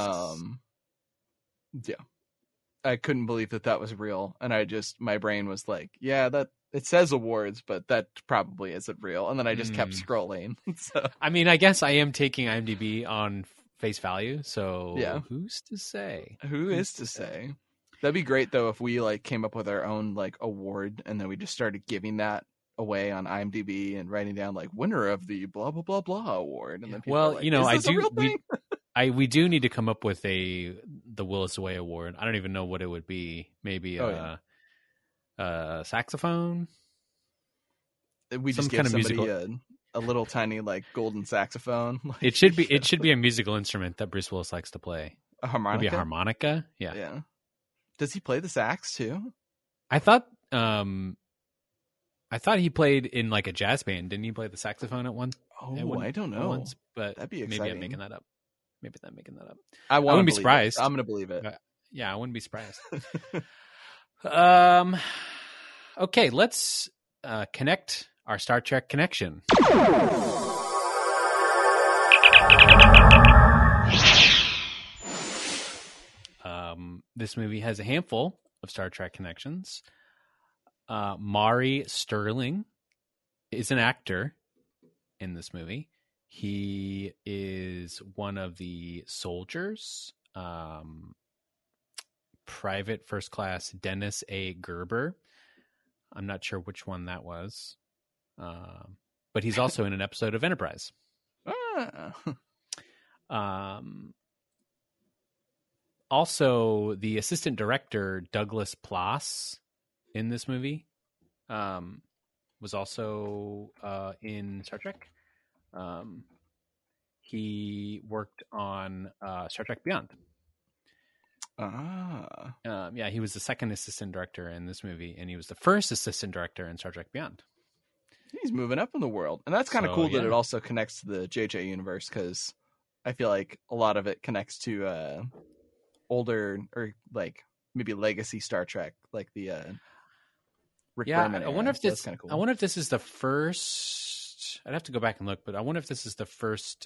Yeah. I couldn't believe that was real. And my brain was like, yeah, that it says awards, but that probably isn't real. And then I just kept scrolling. So. I mean, I guess I am taking IMDb on face value. So yeah. Who's to say? Who is to say? That'd be great though if we came up with our own award and then we just started giving that away on IMDb and writing down winner of the blah blah blah blah award. And then people we do need to come up with the Willis Away Award. I don't even know what it would be. Maybe a saxophone. We just give somebody a little tiny golden saxophone. It should be a musical instrument that Bruce Willis likes to play. A harmonica. Maybe a harmonica. Yeah. Yeah. Does he play the sax too? I thought he played in a jazz band. Didn't he play the saxophone at one? Oh, I don't know. Once, but that'd be exciting. Maybe I'm making that up. I wouldn't be surprised. I'm going to believe it. Yeah, I wouldn't be surprised. Okay, let's connect our Star Trek connection. This movie has a handful of Star Trek connections. Maury Sterling is an actor in this movie. He is one of the soldiers, Private First Class Dennis A. Gerber. I'm not sure which one that was, but he's also in an episode of Enterprise. Also, the assistant director, Douglas Plas, in this movie, was also in Star Trek. he worked on Star Trek Beyond. Yeah, he was the second assistant director in this movie, and he was the first assistant director in Star Trek Beyond. He's moving up in the world, and that's kind of cool that it also connects to the JJ universe, because I feel like a lot of it connects to older or like maybe legacy Star Trek, like the Rick Berman. I wonder if this. Kind of cool. I wonder if this is the first. I'd have to go back and look, but I wonder if this is the first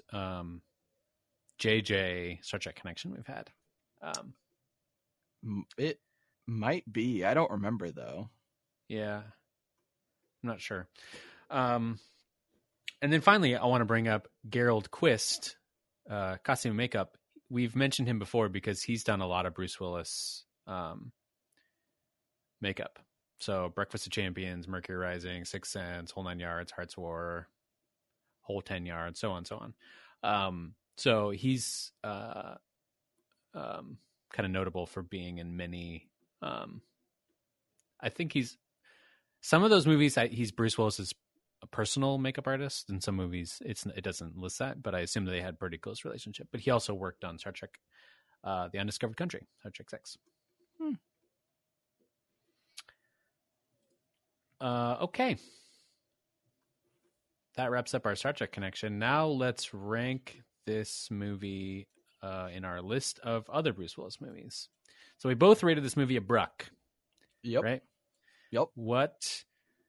JJ Star Trek connection we've had. It might be. I don't remember though. Yeah, I'm not sure. And then finally, I want to bring up Gerald Quist, costume and makeup. We've mentioned him before because he's done a lot of Bruce Willis makeup. So Breakfast of Champions, Mercury Rising, Sixth Sense, Whole 9 Yards, Hearts War, Whole 10 Yards, so on and so on. So he's kind of notable for being in many. I think some of those movies. He's Bruce Willis's personal makeup artist. In some movies, it doesn't list that, but I assume that they had a pretty close relationship. But he also worked on Star Trek, The Undiscovered Country, Star Trek 6. Okay. That wraps up our Star Trek connection. Now let's rank this movie in our list of other Bruce Willis movies. So we both rated this movie a Bruck. Yep. Right? Yep. What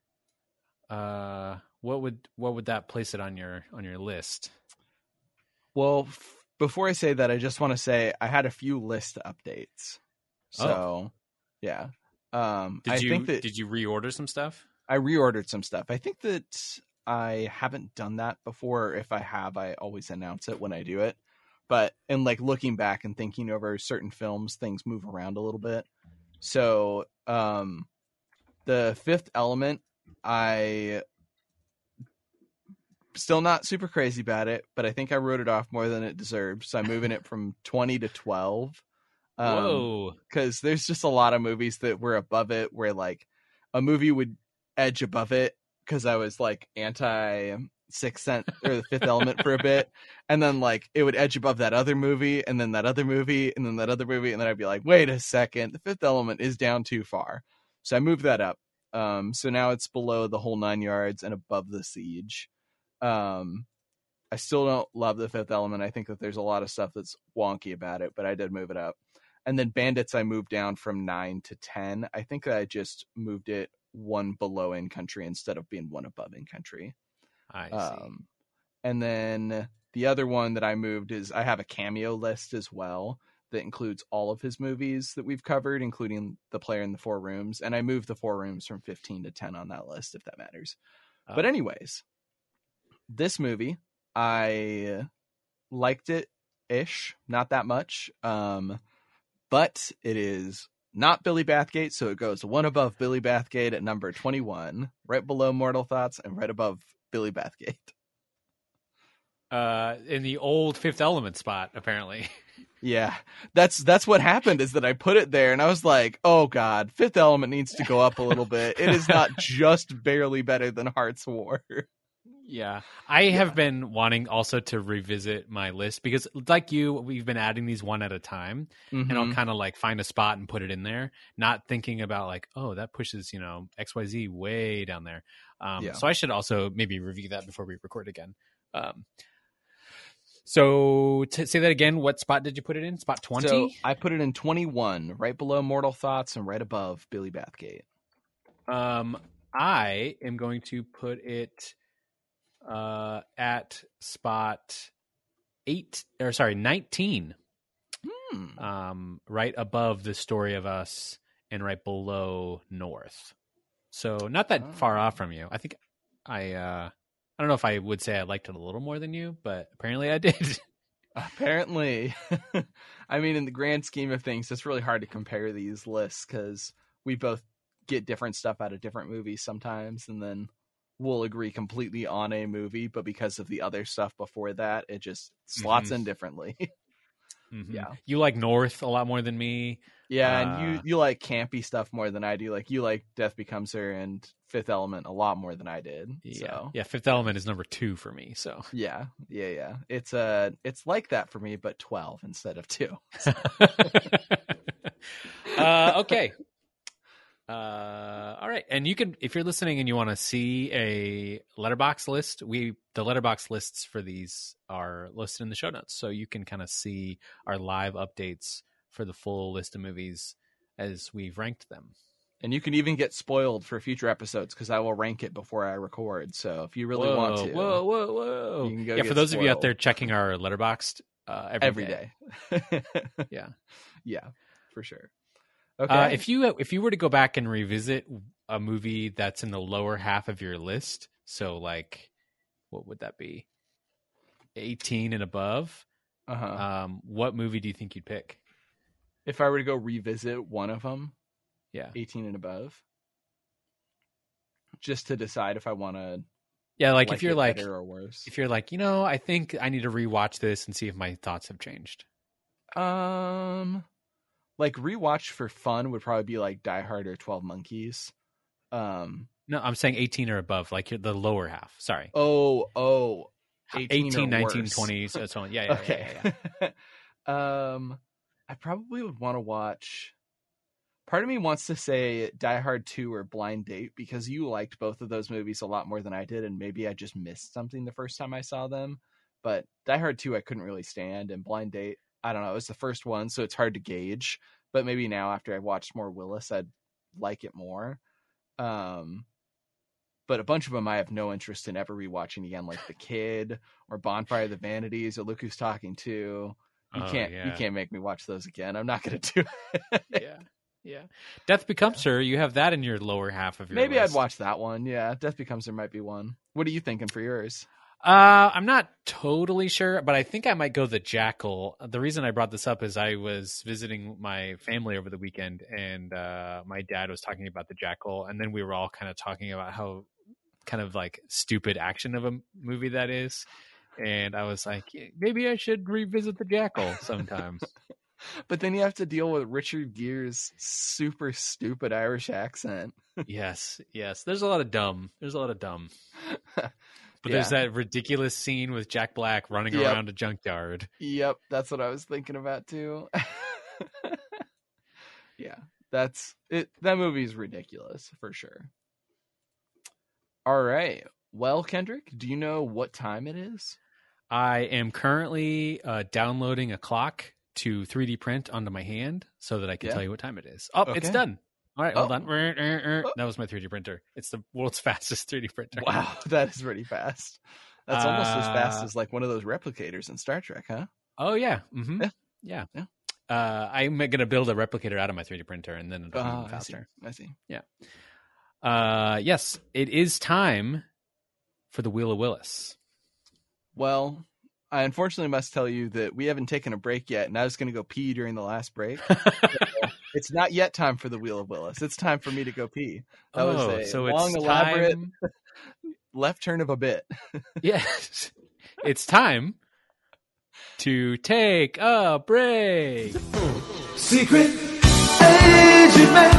would that place it on your list? Well, before I say that, I just want to say I had a few list updates. So, yeah. Did you reorder some stuff? I reordered some stuff. I think that I haven't done that before. If I have, I always announce it when I do it. But in like looking back and thinking over certain films, things move around a little bit. So, The Fifth Element, I still not super crazy about it, but I think I wrote it off more than it deserved. So I'm moving it from 20 to 12. Whoa. Because there's just a lot of movies that were above it, where like a movie would edge above it because I was like anti Sixth Sense or The Fifth Element for a bit, and then like it would edge above that other movie, and then that other movie, and then that other movie, and then I'd be like, wait a second, The Fifth Element is down too far. So I moved that up. So now it's below The Whole 9 Yards and above The Siege. I still don't love The Fifth Element. I think that there's a lot of stuff that's wonky about it, but I did move it up. And then Bandits, I moved down from 9 to 10. I think I just moved it one below In Country instead of being one above In Country. I see. And then the other one that I moved is I have a cameo list as well that includes all of his movies that we've covered, including The Player in the Four Rooms. And I moved The Four Rooms from 15 to 10 on that list, if that matters. Oh. But anyways, this movie, I liked it-ish, not that much. But it is not Billy Bathgate, so it goes one above Billy Bathgate at number 21, right below Mortal Thoughts, and right above Billy Bathgate. In the old Fifth Element spot, apparently. Yeah, that's what happened, is that I put it there, and I was like, oh god, Fifth Element needs to go up a little bit. It is not just barely better than Hearts War. Yeah, I have been wanting also to revisit my list because, like you, we've been adding these one at a time, and I'll kind of like find a spot and put it in there, not thinking about like, oh, that pushes XYZ way down there. So I should also maybe review that before we record again. So to say that again, what spot did you put it in? Spot 20? So I put it in 21, right below Mortal Thoughts and right above Billy Bathgate. I am going to put it at spot 19. Right above The Story of Us and right below North. So not that far off from you. I think I don't know if I would say I liked it a little more than you, but apparently I did. Apparently. I mean, in the grand scheme of things, it's really hard to compare these lists because we both get different stuff out of different movies sometimes, and then we'll agree completely on a movie, but because of the other stuff before that, it just slots in differently. Mm-hmm. Yeah. You like North a lot more than me. Yeah, and you like campy stuff more than I do. Like you like Death Becomes Her and Fifth Element a lot more than I did. Yeah, So yeah. Fifth Element is number 2 for me. So yeah. It's like that for me, but 12 instead of 2. Okay. All right. And you can, if you're listening and you want to see a Letterboxd list, the Letterboxd lists for these are listed in the show notes. So you can kind of see our live updates for the full list of movies as we've ranked them. And you can even get spoiled for future episodes because I will rank it before I record. So if you really want to, whoa, you can go. Yeah, get for those of you out spoiled. there checking our Letterboxd every day. Yeah, for sure. Okay. If you were to go back and revisit a movie that's in the lower half of your list, so like, what would that be? 18 and above. What movie do you think you'd pick? If I were to go revisit one of them, yeah, 18 and above, just to decide if I want to. Yeah, like if you're like better or worse. If you're like, I think I need to rewatch this and see if my thoughts have changed. Like rewatch for fun would probably be like Die Hard or 12 Monkeys. No, I'm saying 18 or above, like the lower half. Sorry. 18 19, worse. 20. So it's only, yeah. Okay. Yeah. I probably would want to watch. Part of me wants to say Die Hard 2 or Blind Date because you liked both of those movies a lot more than I did, and maybe I just missed something the first time I saw them. But Die Hard 2 I couldn't really stand, and Blind Date, I don't know, it was the first one, so it's hard to gauge. But maybe now after I've watched more Willis, I'd like it more. But a bunch of them I have no interest in ever rewatching again, like The Kid or Bonfire of the Vanities or Look Who's Talking To. You can't make me watch those again. I'm not going to do it. Yeah. Death Becomes Her, you have that in your lower half of your Maybe list. I'd watch that one. Yeah, Death Becomes Her might be one. What are you thinking for yours? I'm not totally sure, but I think I might go The Jackal. The reason I brought this up is I was visiting my family over the weekend, and my dad was talking about The Jackal, and then we were all kind of talking about how kind of like stupid action of a movie that is. And I was like, maybe I should revisit The Jackal sometime. But then you have to deal with Richard Gere's super stupid Irish accent. Yes. There's a lot of dumb. But there's that ridiculous scene with Jack Black running around a junkyard. Yep, that's what I was thinking about too. Yeah, that's it. That movie is ridiculous for sure. All right. Well, Kendrick, do you know what time it is? I am currently downloading a clock to 3D print onto my hand so that I can tell you what time it is. Oh, okay. It's done. All right, hold on. That was my 3D printer. It's the world's fastest 3D printer. Wow, that is pretty fast. That's almost as fast as like one of those replicators in Star Trek, huh? Oh, yeah. Mm-hmm. Yeah. I'm going to build a replicator out of my 3D printer, and then it'll be even faster. I see. Yeah. Yes, it is time for the Wheel of Willis. Well, I unfortunately must tell you that we haven't taken a break yet, and I was going to go pee during the last break. It's not yet time for the Wheel of Willis. It's time for me to go pee. That was a long, elaborate left turn of a bit. Yes. It's time to take a break. Secret Agent Man,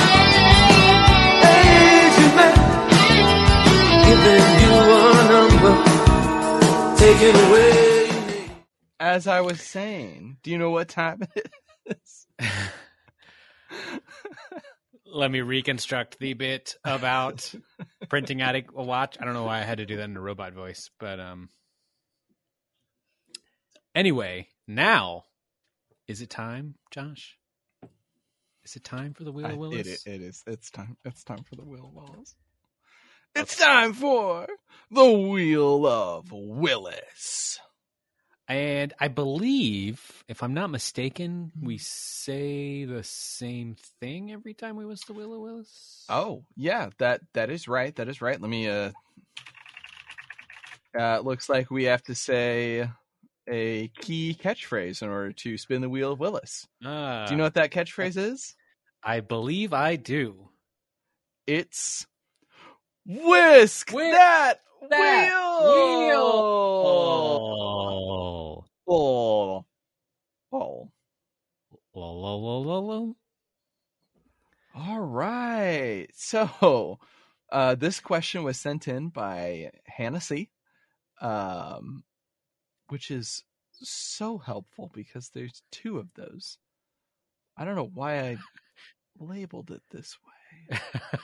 giving you a number, taking away. As I was saying, do you know what time it is? Let me reconstruct the bit about printing out a watch. I don't know why I had to do that in a robot voice, but anyway, now is it time, Josh? Is it time for the Wheel of Willis? It is. It's time. It's time for the Wheel of Willis. It's time for the Wheel of Willis. And I believe, if I'm not mistaken, we say the same thing every time we list the Wheel of Willis. Oh, yeah, that is right. That is right. Let me looks like we have to say a key catchphrase in order to spin the Wheel of Willis. Do you know what that catchphrase is? I believe I do. It's whisk that wheel. Oh. all. All right. So this question was sent in by Hannah C, which is so helpful because there's two of those. I don't know why I labeled it this way.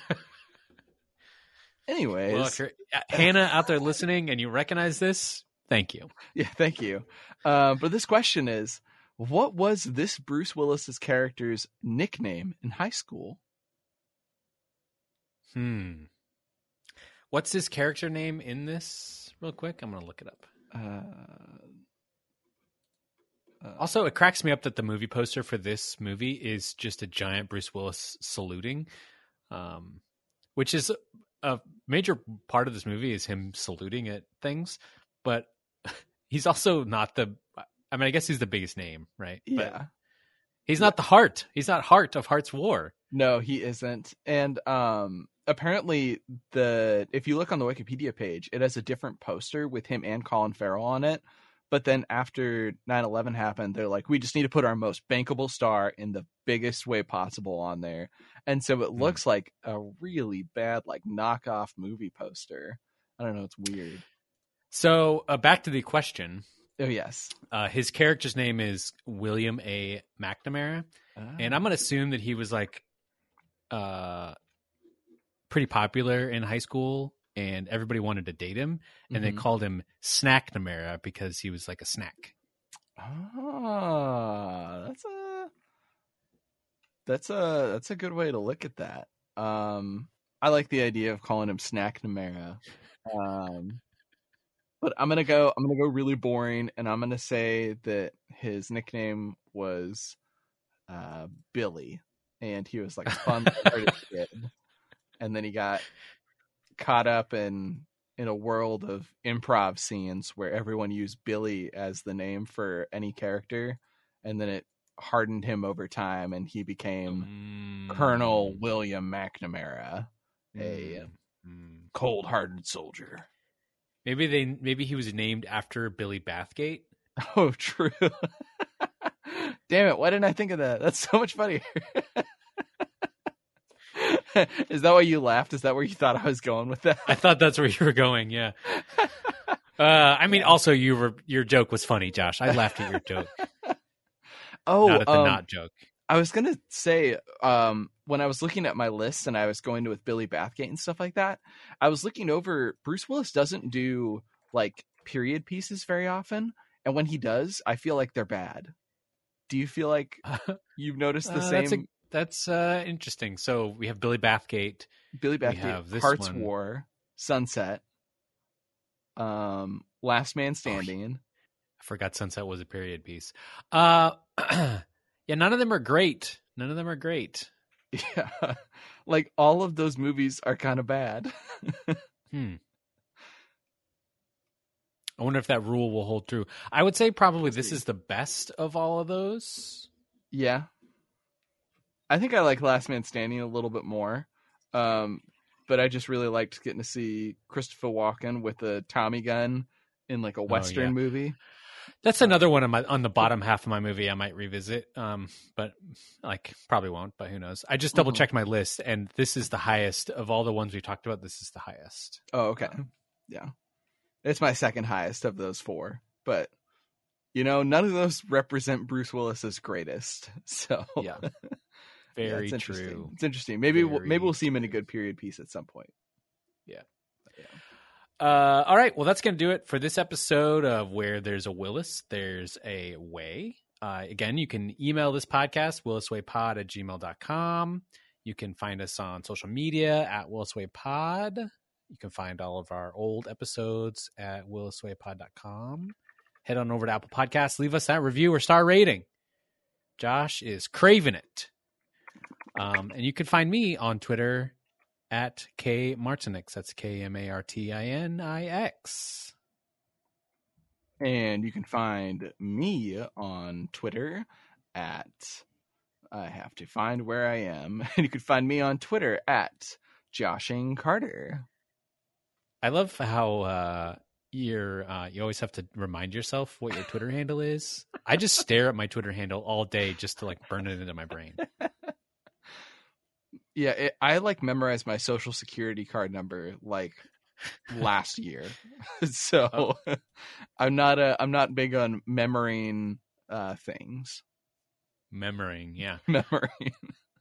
Anyways. Well, if you're Hannah out there listening and you recognize this, thank you. Yeah, thank you. But this question is, what was this Bruce Willis's character's nickname in high school? What's his character name in this? Real quick, I'm going to look it up. Also, it cracks me up that the movie poster for this movie is just a giant Bruce Willis saluting, which is a major part of this movie is him saluting at things, but he's also not I guess he's the biggest name, right? Yeah. But he's not the heart. He's not heart of Heart's War. No, he isn't. And apparently if you look on the Wikipedia page, it has a different poster with him and Colin Farrell on it. But then after 9/11 happened, they're like, we just need to put our most bankable star in the biggest way possible on there. And so it looks like a really bad, like, knockoff movie poster. I don't know. It's weird. So back to the question. Oh, yes. His character's name is William A. McNamara. And I'm going to assume that he was like pretty popular in high school and everybody wanted to date him. And they called him Snacknamara because he was like a snack. That's a good way to look at that. I like the idea of calling him Snacknamara. But I'm gonna go really boring, and I'm gonna say that his nickname was Billy, and he was like a fun kid, and then he got caught up in a world of improv scenes where everyone used Billy as the name for any character, and then it hardened him over time, and he became Colonel William McNamara, a cold-hearted soldier. Maybe he was named after Billy Bathgate. Oh, true. Damn it! Why didn't I think of that? That's so much funnier. Is that why you laughed? Is that where you thought I was going with that? I thought that's where you were going. Yeah. I mean, also your joke was funny, Josh. I laughed at your joke. Oh, not at the not joke. I was gonna say, when I was looking at my list and I was going with Billy Bathgate and stuff like that, I was looking over. Bruce Willis doesn't do like period pieces very often, and when he does, I feel like they're bad. Do you feel like you've noticed the same? That's interesting. So we have Billy Bathgate. Heart's War, Sunset, Last Man Standing. I forgot Sunset was a period piece. Yeah, none of them are great. Yeah, like all of those movies are kind of bad. I wonder if that rule will hold true. I would say probably this is the best of all of those. Yeah. I think I like Last Man Standing a little bit more. But I just really liked getting to see Christopher Walken with a Tommy gun in like a Western movie. That's another one on the bottom half of my movie I might revisit. But like probably won't, but who knows. I just double checked my list and this is the highest of all the ones we talked about. This is the highest. Oh, okay. Yeah. It's my second highest of those four, but none of those represent Bruce Willis's greatest. So yeah, very it's true. Interesting. It's interesting. Maybe we'll see him in a good period piece at some point. Yeah. All right. Well, that's going to do it for this episode of Where There's a Willis, There's a Way. Again, you can email this podcast, williswaypod@gmail.com. You can find us on social media at williswaypod. You can find all of our old episodes at williswaypod.com. Head on over to Apple Podcasts. Leave us that review or star rating. Josh is craving it. And you can find me on Twitter at KMartinix. That's KMartinix. And you can find me on Twitter at I have to find where I am. And you can find me on Twitter at Joshing Carter. I love how you always have to remind yourself what your Twitter handle is. I just stare at my Twitter handle all day just to like burn it into my brain. Yeah, I like memorized my social security card number like last year, so I'm not big on memorying things. Memorying, yeah, memorying.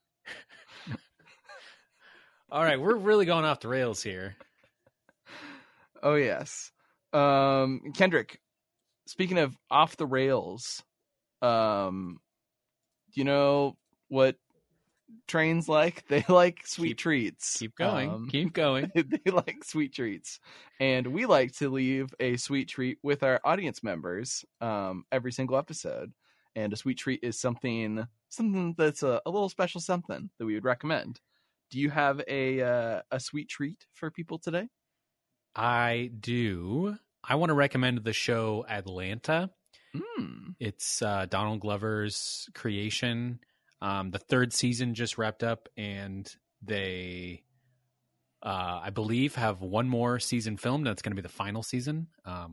All right, we're really going off the rails here. Oh yes, Kendrick. Speaking of off the rails, do you know what trains like? They like sweet treats. Keep going. Keep going. They like sweet treats, and we like to leave a sweet treat with our audience members every single episode. And a sweet treat is something that's a little special something that we would recommend. Do you have a sweet treat for people today? I do. I want to recommend the show Atlanta. It's Donald Glover's creation. The third season just wrapped up, and they, I believe, have one more season filmed. That's going to be the final season.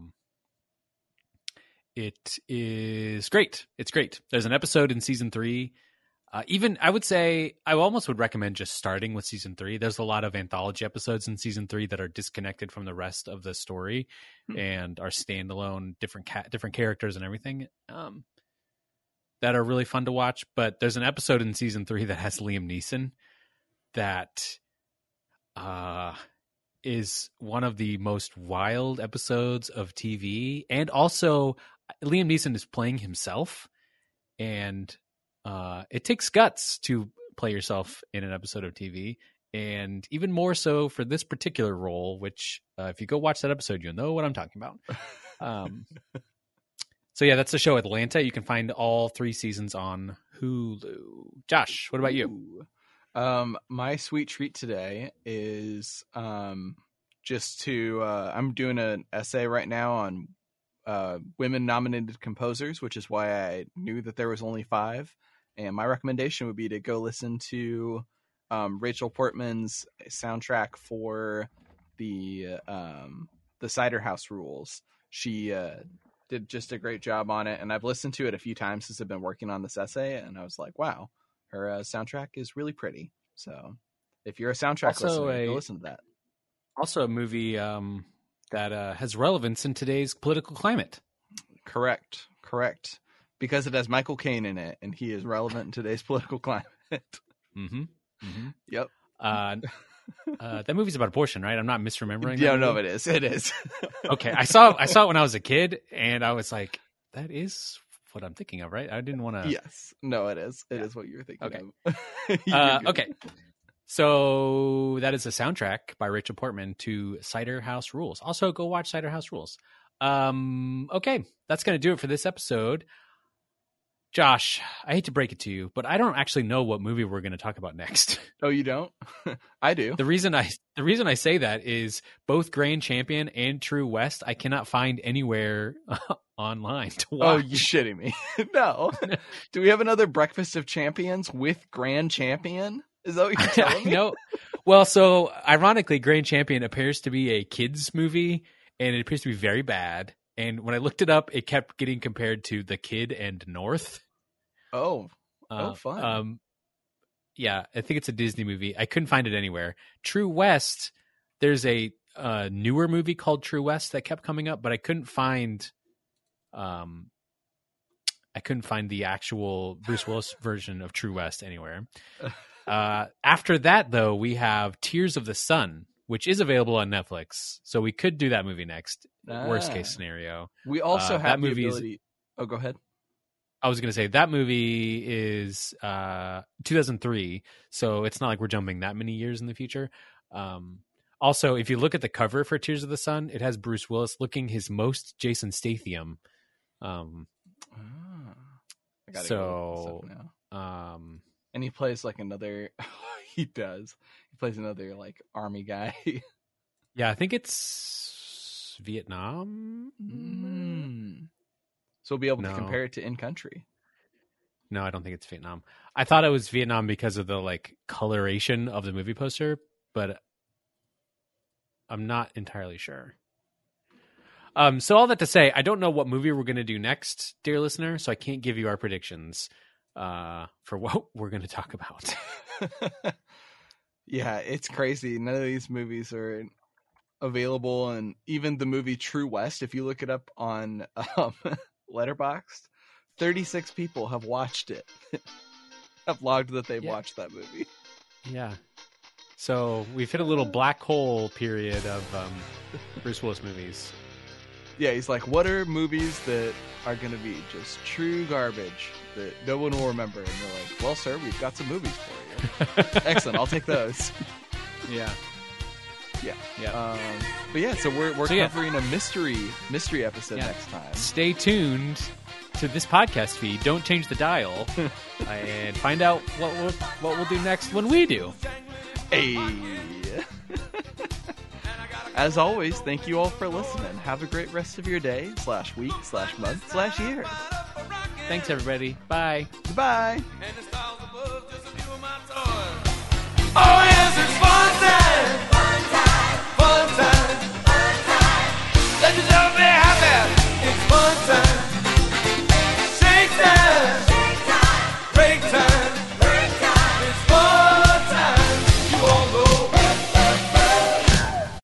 It is great. It's great. There's an episode in season 3. Even I would say I almost would recommend just starting with season 3. There's a lot of anthology episodes in season 3 that are disconnected from the rest of the story and are standalone, different characters and everything that are really fun to watch. But there's an episode in season 3 that has Liam Neeson that is one of the most wild episodes of TV. And also Liam Neeson is playing himself, and it takes guts to play yourself in an episode of TV, and even more so for this particular role, which if you go watch that episode, you'll know what I'm talking about. So yeah, that's the show Atlanta. You can find all 3 seasons on Hulu. Josh, what about you? My sweet treat today is just to I'm doing an essay right now on women nominated composers, which is why I knew that there was only 5. And my recommendation would be to go listen to Rachel Portman's soundtrack for the Cider House Rules. She did just a great job on it, and I've listened to it a few times since I've been working on this essay, and I was like, wow, her soundtrack is really pretty. So if you're a soundtrack listener, go listen to that. Also a movie that has relevance in today's political climate. Correct. Because it has Michael Caine in it, and he is relevant in today's political climate. Yep. That movie's about abortion, right? I'm not misremembering. Yeah, no, it is. It is. Okay, I saw it when I was a kid, and I was like, "That is what I'm thinking of, right?" I didn't want to. Yes. No, it is. It is what you were thinking of. Okay. So that is a soundtrack by Rachel Portman to Cider House Rules. Also, go watch Cider House Rules. Okay, that's going to do it for this episode. Josh, I hate to break it to you, but I don't actually know what movie we're going to talk about next. Oh, you don't? I do. The reason I say that is both Grand Champion and True West I cannot find anywhere online to watch. Oh, you're shitting me. No. Do we have another Breakfast of Champions with Grand Champion? Is that what you're telling me? No. Well, so ironically, Grand Champion appears to be a kids movie, and it appears to be very bad. And when I looked it up, it kept getting compared to The Kid and North. Oh, fun. Yeah, I think it's a Disney movie. I couldn't find it anywhere. True West, there's a newer movie called True West that kept coming up, but I couldn't find the actual Bruce Willis version of True West anywhere. After that, though, we have Tears of the Sun, which is available on Netflix. So we could do that movie next. Worst case scenario. We also have the ability. Oh, go ahead. I was going to say that movie is 2003. So it's not like we're jumping that many years in the future. Also, if you look at the cover for Tears of the Sun, it has Bruce Willis looking his most Jason Statham. And he plays like another. He does. He plays another like army guy. Yeah, I think it's Vietnam. So we'll be able to compare it to In Country. No, I don't think it's Vietnam. I thought it was Vietnam because of the like coloration of the movie poster, but I'm not entirely sure. So all that to say, I don't know what movie we're going to do next, dear listener, so I can't give you our predictions for what we're going to talk about. Yeah, it's crazy. None of these movies are available, and even the movie True West, if you look it up on Letterboxd, 36 people have watched it. Have logged that they've watched that movie. Yeah. So we've hit a little black hole period of Bruce Willis movies. Yeah, he's like, what are movies that are going to be just true garbage that no one will remember? And they're like, well, sir, we've got some movies for you. Excellent, I'll take those. Yeah. But yeah, so we're covering a mystery episode next time. Stay tuned to this podcast feed. Don't change the dial, and find out what we'll do next when we do. Hey. As always, thank you all for listening. Have a great rest of your day, /week, /month, /year. Thanks, everybody. Bye. Goodbye. Oh, yes, it's fun time. Fun time. Fun time. Let me love it.